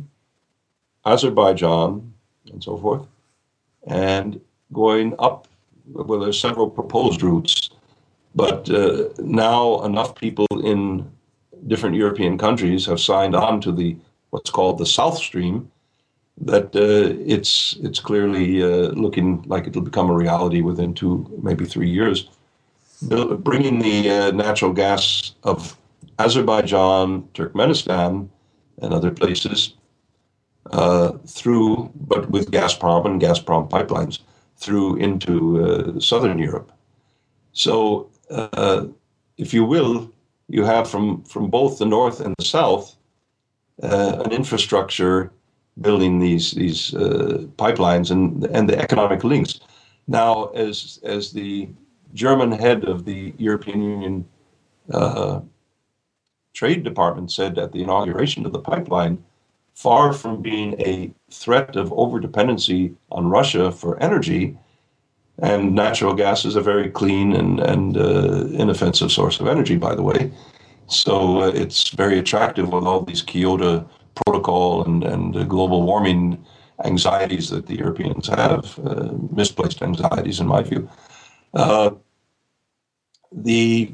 Azerbaijan, and so forth, and going up, well, there's several proposed routes, but uh, now enough people in different European countries have signed on to the what's called the South Stream, that uh, it's it's clearly uh, looking like it'll become a reality within two, maybe three years. Bringing the uh, natural gas of Azerbaijan, Turkmenistan, and other places uh, through, but with Gazprom and Gazprom pipelines, through into uh, southern Europe. So, uh, if you will, you have from, from both the north and the south uh, an infrastructure building these these uh, pipelines and and the economic links. Now, as as the German head of the European Union uh, Trade Department said at the inauguration of the pipeline, far from being a threat of overdependency on Russia for energy, and natural gas is a very clean and and uh, inoffensive source of energy, by the way. So uh, it's very attractive with all these Kyoto Protocol and, and uh, global warming anxieties that the Europeans have, uh, misplaced anxieties in my view. Uh, the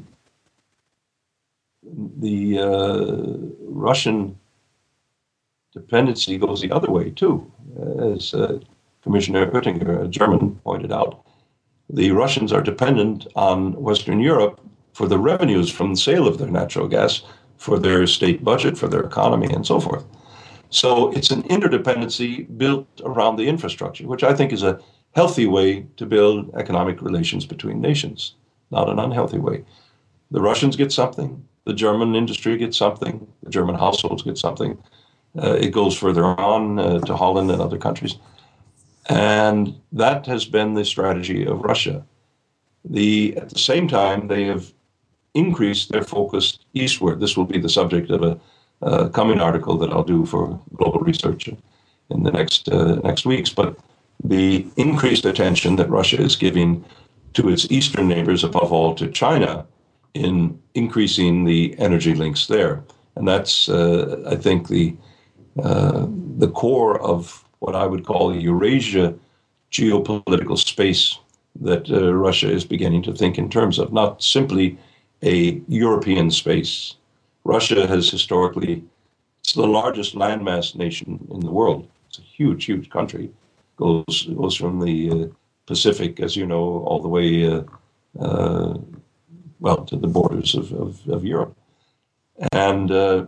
the uh, Russian dependency goes the other way too, as uh, Commissioner Oettinger, a German, pointed out. The Russians are dependent on Western Europe for the revenues from the sale of their natural gas, for their state budget, for their economy, and so forth. So it's an interdependency built around the infrastructure, which I think is a healthy way to build economic relations between nations, not an unhealthy way. The Russians get something, the German industry gets something, the German households get something. Uh, it goes further on uh, to Holland and other countries. And that has been the strategy of Russia. The, at the same time, they have increased their focus eastward. This will be the subject of a uh, coming article that I'll do for Global Research in the next uh, next weeks. But the increased attention that Russia is giving to its eastern neighbors, above all to China, in increasing the energy links there, and that's uh, I think the uh, the core of what I would call a Eurasia geopolitical space that uh, Russia is beginning to think in terms of, not simply a European space, Russia has historically, it's the largest landmass nation in the world. It's a huge, huge country. Goes goes from the uh, Pacific, as you know, all the way uh, uh, well to the borders of, of, of Europe, and uh,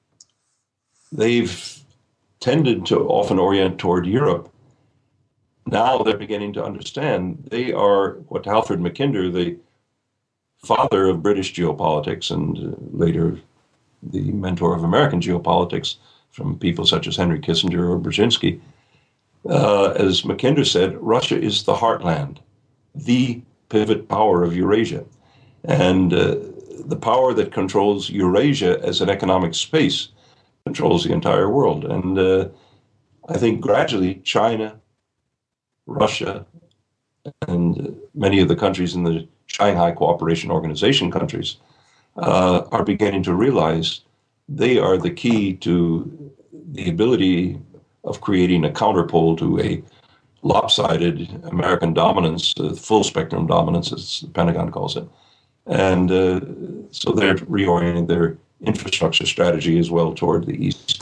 they've tended to often orient toward Europe. Now they're beginning to understand they are what Alfred Mackinder, the father of British geopolitics and uh, later the mentor of American geopolitics from people such as Henry Kissinger or Brzezinski, uh, as Mackinder said, Russia is the heartland, the pivot power of Eurasia. And uh, the power that controls Eurasia as an economic space controls the entire world. And uh, I think gradually China, Russia, and many of the countries in the Shanghai Cooperation Organization countries uh, are beginning to realize they are the key to the ability of creating a counterpole to a lopsided American dominance, uh, full spectrum dominance, as the Pentagon calls it. And uh, so they're reorienting their infrastructure strategy as well toward the east.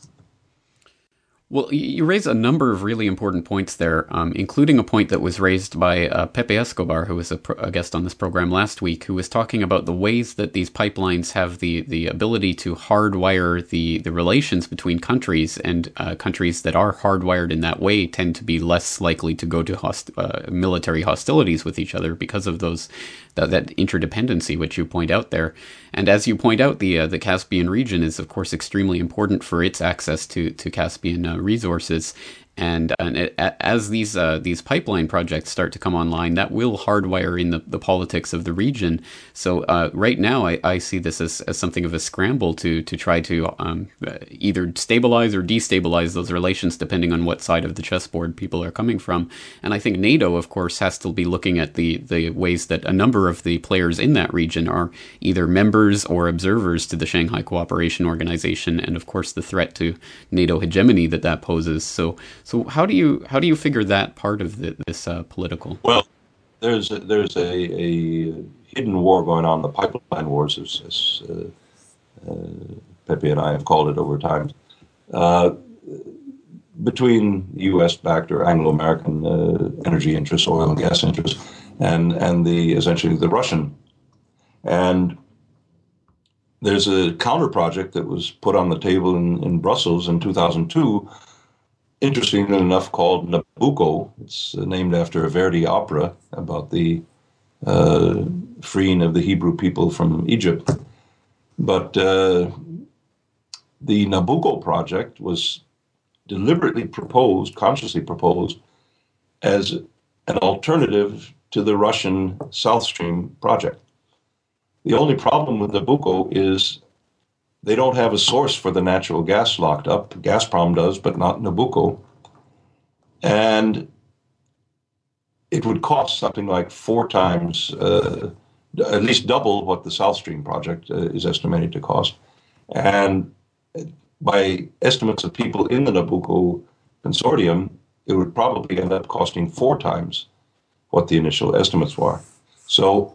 Well, you raise a number of really important points there, um, including a point that was raised by uh, Pepe Escobar, who was a, pro- a guest on this program last week, who was talking about the ways that these pipelines have the, the ability to hardwire the, the relations between countries, and uh, countries that are hardwired in that way tend to be less likely to go to host- uh, military hostilities with each other because of those that, that interdependency, which you point out there. And as you point out, the uh, the Caspian region is, of course, extremely important for its access to to Caspian uh, resources. And, and it, as these uh, these pipeline projects start to come online, that will hardwire in the, the politics of the region. So uh, right now, I, I see this as, as something of a scramble to to try to um, either stabilize or destabilize those relations, depending on what side of the chessboard people are coming from. And I think NATO, of course, has to be looking at the, the ways that a number of the players in that region are either members or observers to the Shanghai Cooperation Organization, and of course the threat to NATO hegemony that that poses. So. So how do you how do you figure that part of the, this uh, political? Well, there's a, there's a, a hidden war going on, the pipeline wars, as, as uh, uh, Pepe and I have called it over time, uh, between U S-backed or Anglo-American uh, energy interests, oil and gas interests, and and the essentially the Russian. And there's a counter project that was put on the table in, in Brussels in two thousand two. Interestingly enough, called Nabucco. It's named after a Verdi opera about the uh, freeing of the Hebrew people from Egypt. But uh, the Nabucco project was deliberately proposed, consciously proposed, as an alternative to the Russian South Stream project. The only problem with Nabucco is they don't have a source for the natural gas locked up. Gazprom does, but not Nabucco. And it would cost something like four times, uh, at least double what the South Stream project uh, is estimated to cost. And by estimates of people in the Nabucco consortium, it would probably end up costing four times what the initial estimates were. So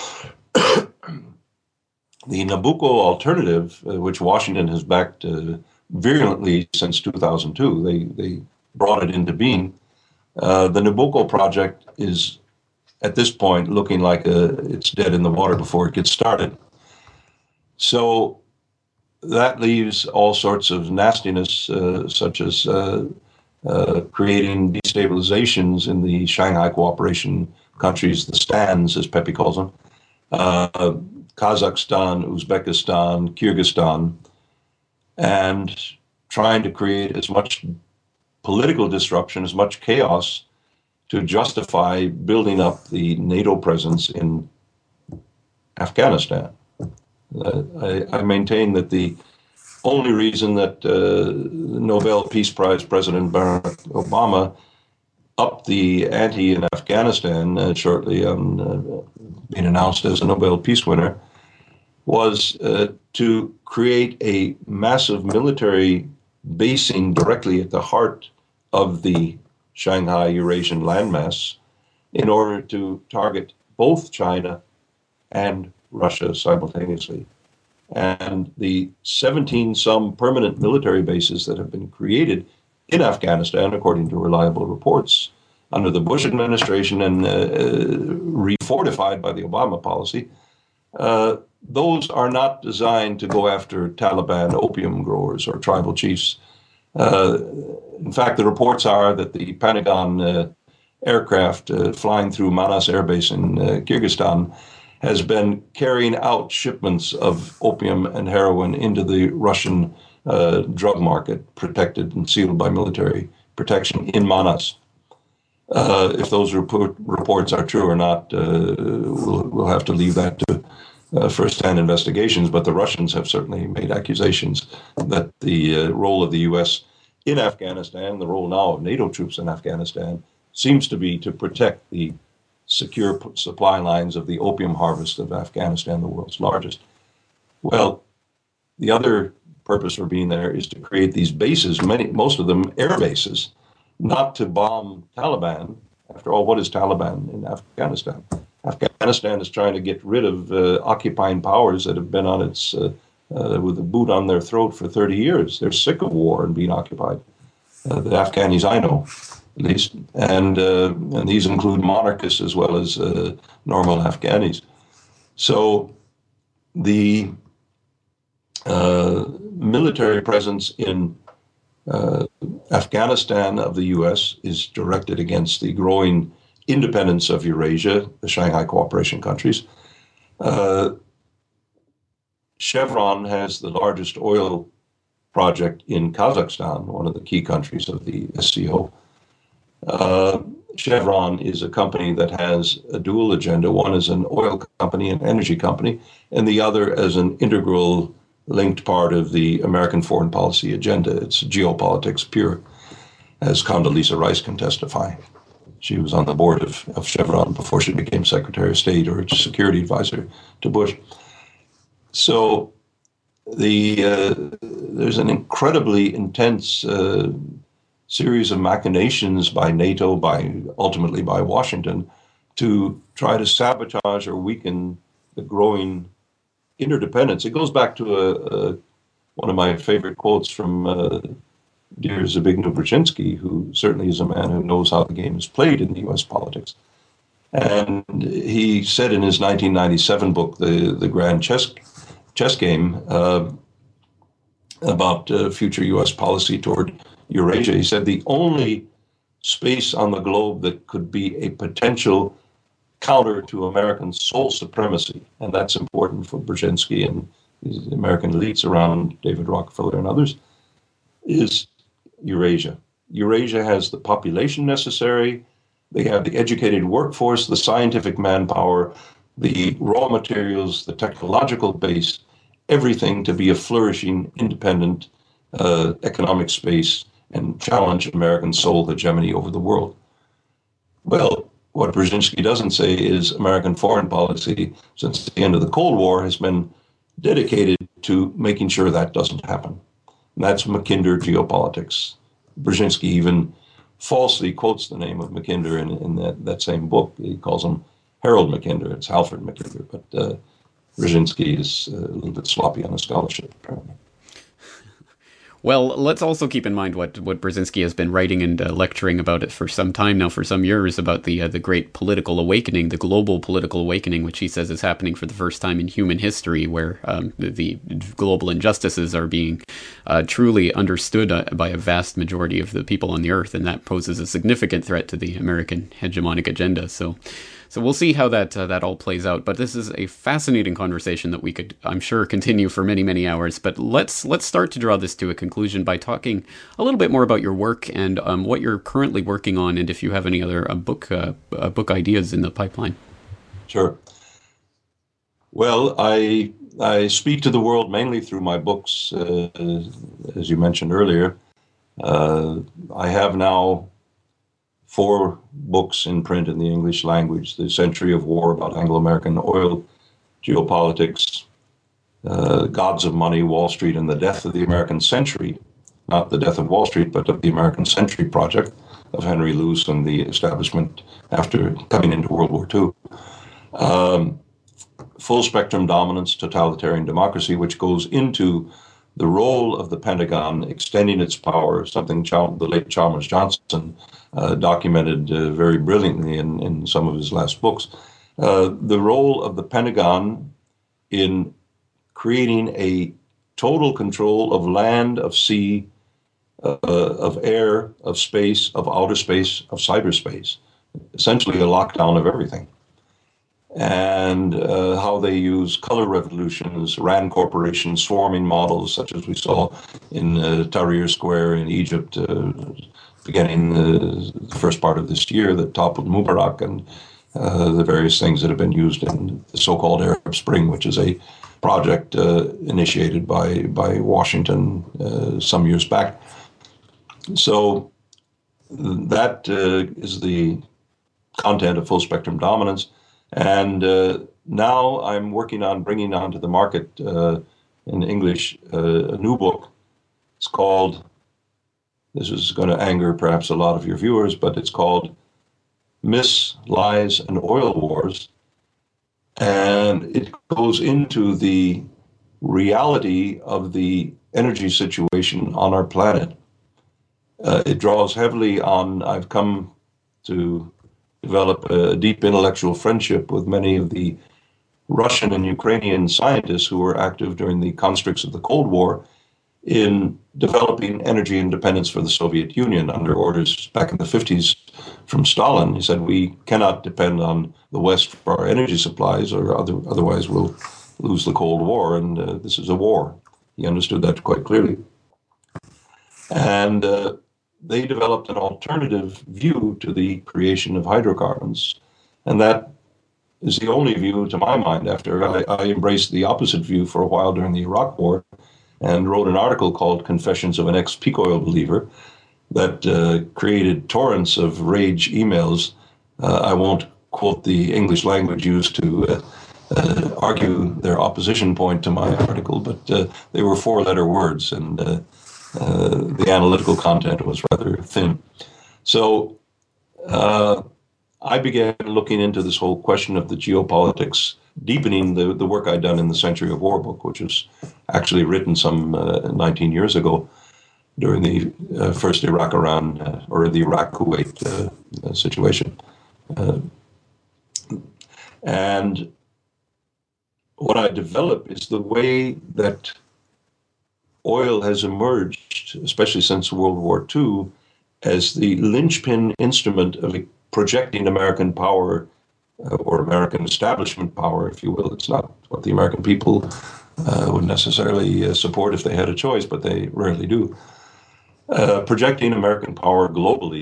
the Nabucco alternative, uh, which Washington has backed uh, virulently since two thousand two, they, they brought it into being. Uh, the Nabucco project is, at this point, looking like a, it's dead in the water before it gets started. So that leaves all sorts of nastiness, uh, such as uh, uh, creating destabilizations in the Shanghai Cooperation countries, the STANs, as Pepe calls them, uh, Kazakhstan, Uzbekistan, Kyrgyzstan, and trying to create as much political disruption, as much chaos to justify building up the NATO presence in Afghanistan. Uh, I, I maintain that the only reason that uh, Nobel Peace Prize President Barack Obama upped the ante in Afghanistan uh, shortly on uh, being announced as a Nobel Peace winner was uh, to create a massive military basing directly at the heart of the Shanghai Eurasian landmass in order to target both China and Russia simultaneously. And the seventeen some permanent military bases that have been created in Afghanistan, according to reliable reports, under the Bush administration and uh, refortified by the Obama policy, uh, those are not designed to go after Taliban opium growers or tribal chiefs. Uh, in fact, the reports are that the Pentagon uh, aircraft uh, flying through Manas Air Base in uh, Kyrgyzstan has been carrying out shipments of opium and heroin into the Russian uh, drug market, protected and sealed by military protection in Manas. Uh, if those report, reports are true or not, uh, we'll, we'll have to leave that to uh, first-hand investigations, but the Russians have certainly made accusations that the uh, role of the U S in Afghanistan, the role now of NATO troops in Afghanistan, seems to be to protect the secure supply lines of the opium harvest of Afghanistan, the world's largest. Well, the other purpose for being there is to create these bases, many, most of them air bases, not to bomb Taliban. After all, what is Taliban in Afghanistan? Afghanistan is trying to get rid of uh, occupying powers that have been on its uh, uh, with a boot on their throat for thirty years. They're sick of war and being occupied. Uh, the Afghanis I know, at least, and uh, and these include monarchists as well as uh, normal Afghanis. So the uh, military presence in uh, Afghanistan of the U S is directed against the growing independence of Eurasia, the Shanghai Cooperation countries. Uh, Chevron has the largest oil project in Kazakhstan, one of the key countries of the S C O. Uh, Chevron is a company that has a dual agenda. One is an oil company, an energy company, and the other as an integral linked part of the American foreign policy agenda. It's geopolitics pure, as Condoleezza Rice can testify. She was on the board of, of Chevron before she became Secretary of State or security advisor to Bush. So the uh, there's an incredibly intense uh, series of machinations by NATO, by ultimately by Washington, to try to sabotage or weaken the growing interdependence. It goes back to a, a one of my favorite quotes from uh, dear Zbigniew Brzezinski, who certainly is a man who knows how the game is played in the U S politics. And he said in his nineteen ninety-seven book, The, the Grand Chess, Chess Game, uh, about uh, future U S policy toward Eurasia, he said the only space on the globe that could be a potential counter to American sole supremacy, and that's important for Brzezinski and the American elites around David Rockefeller and others, is Eurasia. Eurasia has the population necessary, they have the educated workforce, the scientific manpower, the raw materials, the technological base, everything to be a flourishing, independent uh, economic space and challenge American sole hegemony over the world. Well, what Brzezinski doesn't say is American foreign policy since the end of the Cold War has been dedicated to making sure that doesn't happen. And that's Mackinder geopolitics. Brzezinski even falsely quotes the name of Mackinder in, in that, that same book. He calls him Harold Mackinder. It's Halford Mackinder, but uh, Brzezinski is uh, a little bit sloppy on his scholarship, apparently. Well, let's also keep in mind what, what Brzezinski has been writing and uh, lecturing about it for some time now, for some years, about the uh, the great political awakening, the global political awakening, which he says is happening for the first time in human history, where um, the, the global injustices are being uh, truly understood uh, by a vast majority of the people on the earth, and that poses a significant threat to the American hegemonic agenda. So. So we'll see how that uh, that all plays out. But this is a fascinating conversation that we could, I'm sure, continue for many, many hours. But let's let's start to draw this to a conclusion by talking a little bit more about your work and um, what you're currently working on, and if you have any other uh, book uh, uh, book ideas in the pipeline. Sure. Well, I I speak to the world mainly through my books, uh, as you mentioned earlier. Uh, I have now four books in print in the English language: The Century of War, about Anglo-American oil geopolitics, uh, Gods of Money, Wall Street, and the Death of the American Century, not the death of Wall Street, but of the American Century project of Henry Luce and the establishment after coming into World War Two. Um, full spectrum dominance, totalitarian democracy, which goes into the role of the Pentagon extending its power, something Chal- the late Chalmers Johnson uh, documented uh, very brilliantly in, in some of his last books. Uh, the role of the Pentagon in creating a total control of land, of sea, uh, of air, of space, of outer space, of cyberspace, essentially a lockdown of everything. And uh, how they use color revolutions, RAND Corporation swarming models, such as we saw in uh, Tahrir Square in Egypt, uh, beginning uh, the first part of this year, that toppled Mubarak, and uh, the various things that have been used in the so-called Arab Spring, which is a project uh, initiated by, by Washington uh, some years back. So that uh, is the content of full spectrum dominance. And uh, now I'm working on bringing onto the market uh, in English uh, a new book. It's called, this is going to anger perhaps a lot of your viewers, but it's called Myths, Lies, and Oil Wars. And it goes into the reality of the energy situation on our planet. Uh, it draws heavily on, I've come to develop a deep intellectual friendship with many of the Russian and Ukrainian scientists who were active during the constructs of the Cold War in developing energy independence for the Soviet Union under orders back in the fifties from Stalin. He said, we cannot depend on the West for our energy supplies, or other, otherwise we'll lose the Cold War, and uh, this is a war. He understood that quite clearly. And uh, they developed an alternative view to the creation of hydrocarbons. And that is the only view, to my mind, after I, I embraced the opposite view for a while during the Iraq War and wrote an article called Confessions of an Ex-Peak Oil Believer that uh, created torrents of rage emails. Uh, I won't quote the English language used to uh, uh, argue their opposition point to my article, but uh, they were four-letter words, and uh, Uh, the analytical content was rather thin. So uh, I began looking into this whole question of the geopolitics, deepening the, the work I'd done in the Century of War book, which was actually written some uh, nineteen years ago during the uh, first Iraq-Iran uh, or the Iraq-Kuwait uh, situation. Uh, and what I developed is the way that oil has emerged, especially since World War Two, as the linchpin instrument of projecting American power uh, or American establishment power, if you will. It's not what the American people uh, would necessarily uh, support if they had a choice, but they rarely do. Uh, projecting American power globally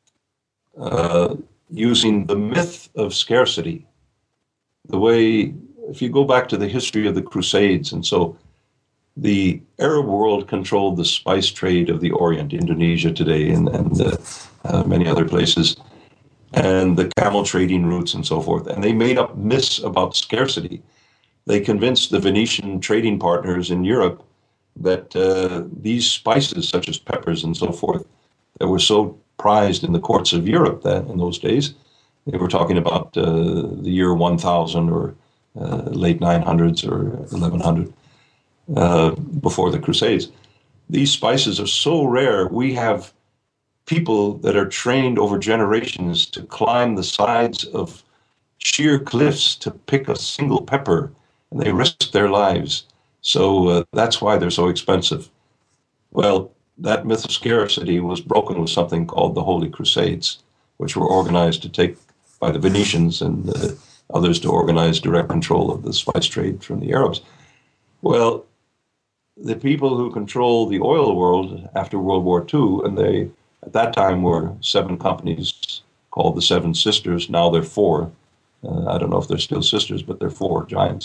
uh, using the myth of scarcity. The way, if you go back to the history of the Crusades, and so the Arab world controlled the spice trade of the Orient, Indonesia today, and, and uh, uh, many other places, and the camel trading routes and so forth. And they made up myths about scarcity. They convinced the Venetian trading partners in Europe that uh, these spices, such as peppers and so forth, that were so prized in the courts of Europe that in those days, they were talking about uh, the year one thousand or uh, late nine hundreds or eleven hundred. Uh, before the Crusades. These spices are so rare, we have people that are trained over generations to climb the sides of sheer cliffs to pick a single pepper, and they risk their lives. So uh, that's why they're so expensive. Well, that myth of scarcity was broken with something called the Holy Crusades, which were organized to take by the Venetians and uh, others to organize direct control of the spice trade from the Arabs. Well, the people who control the oil world after World War Two, and they at that time were seven companies called the Seven Sisters. Now they're four. Uh, I don't know if they're still sisters, but they're four giants.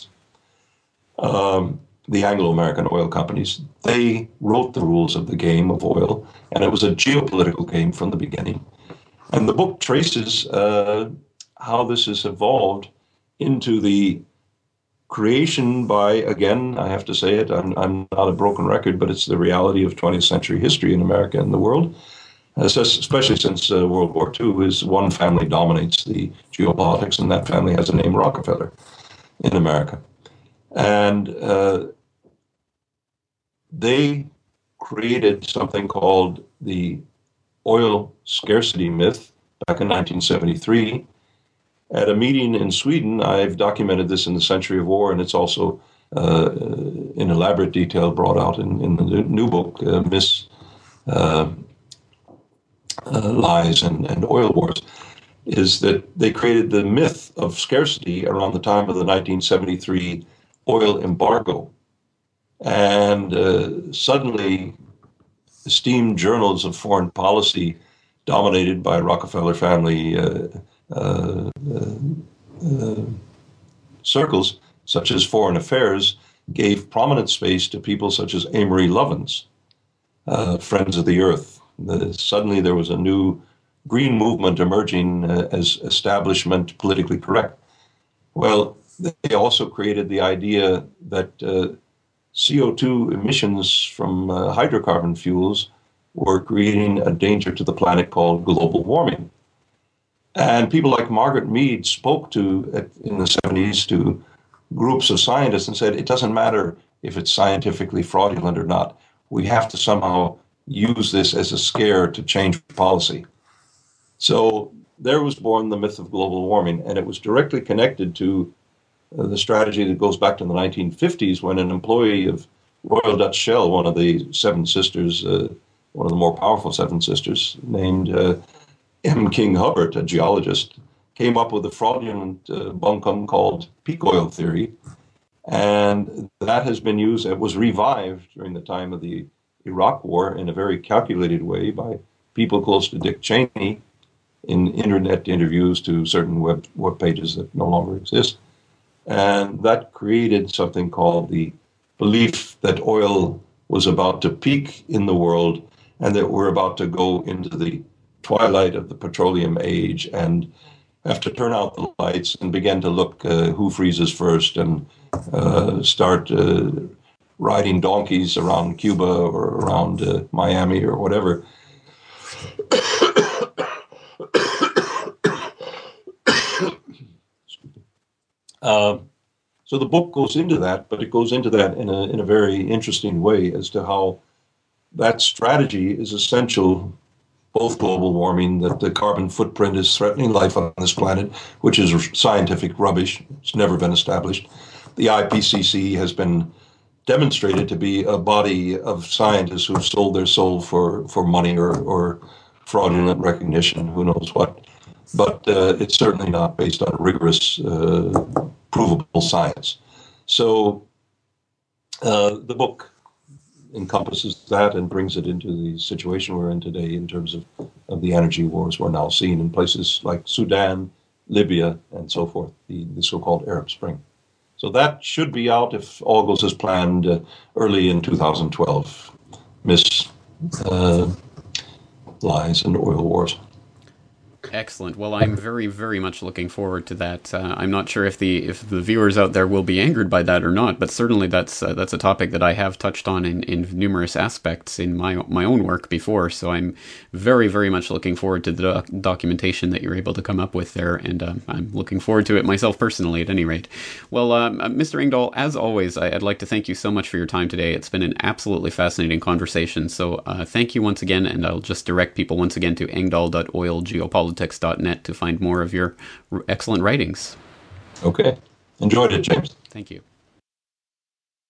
Um, the Anglo-American oil companies, they wrote the rules of the game of oil, and it was a geopolitical game from the beginning. And the book traces uh, how this has evolved into the creation by, again, I have to say it, I'm, I'm not a broken record, but it's the reality of twentieth century history in America and the world, especially since uh, World War Two, is one family dominates the geopolitics, and that family has the name Rockefeller. in America. And uh, they created something called the oil scarcity myth back in nineteen seventy-three. At a meeting in Sweden, I've documented this in The Century of War, and it's also uh, in elaborate detail brought out in, in the new book, uh, Myths, uh, uh, Lies, and, and Oil Wars, is that they created the myth of scarcity around the time of the nineteen seventy-three oil embargo. And uh, suddenly, esteemed journals of foreign policy dominated by Rockefeller family uh, uh, uh, uh, circles, such as Foreign Affairs, gave prominent space to people such as Amory Lovins, uh, Friends of the Earth. The, suddenly there was a new green movement emerging uh, as establishment politically correct. Well, they also created the idea that uh, C O two emissions from uh, hydrocarbon fuels were creating a danger to the planet called global warming. And people like Margaret Mead spoke to, at, in the seventies, to groups of scientists and said, it doesn't matter if it's scientifically fraudulent or not. We have to somehow use this as a scare to change policy. So there was born the myth of global warming, and it was directly connected to uh, the strategy that goes back to the nineteen fifties, when an employee of Royal Dutch Shell, one of the Seven Sisters, uh, one of the more powerful Seven Sisters, named uh, M. King Hubbert, a geologist, came up with a fraudulent uh, bunkum called peak oil theory, and that has been used, it was revived during the time of the Iraq War in a very calculated way by people close to Dick Cheney in internet interviews to certain web, web pages that no longer exist. And that created something called the belief that oil was about to peak in the world and that we're about to go into the twilight of the petroleum age and have to turn out the lights and begin to look uh, who freezes first and uh, start uh, riding donkeys around Cuba or around uh, Miami or whatever. uh, so the book goes into that, but it goes into that in a in a very interesting way as to how that strategy is essential. Both global warming, that the carbon footprint is threatening life on this planet, which is scientific rubbish. It's never been established. The I P C C has been demonstrated to be a body of scientists who've sold their soul for, for money or, or fraudulent recognition, who knows what. But uh, it's certainly not based on rigorous, uh, provable science. So uh, the book encompasses that and brings it into the situation we're in today in terms of, of the energy wars we're now seeing in places like Sudan, Libya, and so forth, the, the so-called Arab Spring. So that should be out, if all goes as planned, uh, early in two thousand twelve. Myths, uh, Lies, and Oil Wars. Excellent. Well, I'm very, very much looking forward to that. Uh, I'm not sure if the if the viewers out there will be angered by that or not, but certainly that's uh, that's a topic that I have touched on in, in numerous aspects in my my own work before. So I'm very, very much looking forward to the doc- documentation that you're able to come up with there, and um, I'm looking forward to it myself personally, at any rate. Well, um, Mister Engdahl, as always, I, I'd like to thank you so much for your time today. It's been an absolutely fascinating conversation. So uh, thank you once again, and I'll just direct people once again to engdahl dot oil geopolitics dot net to find more of your excellent writings. Okay. Enjoyed it, James. Thank you.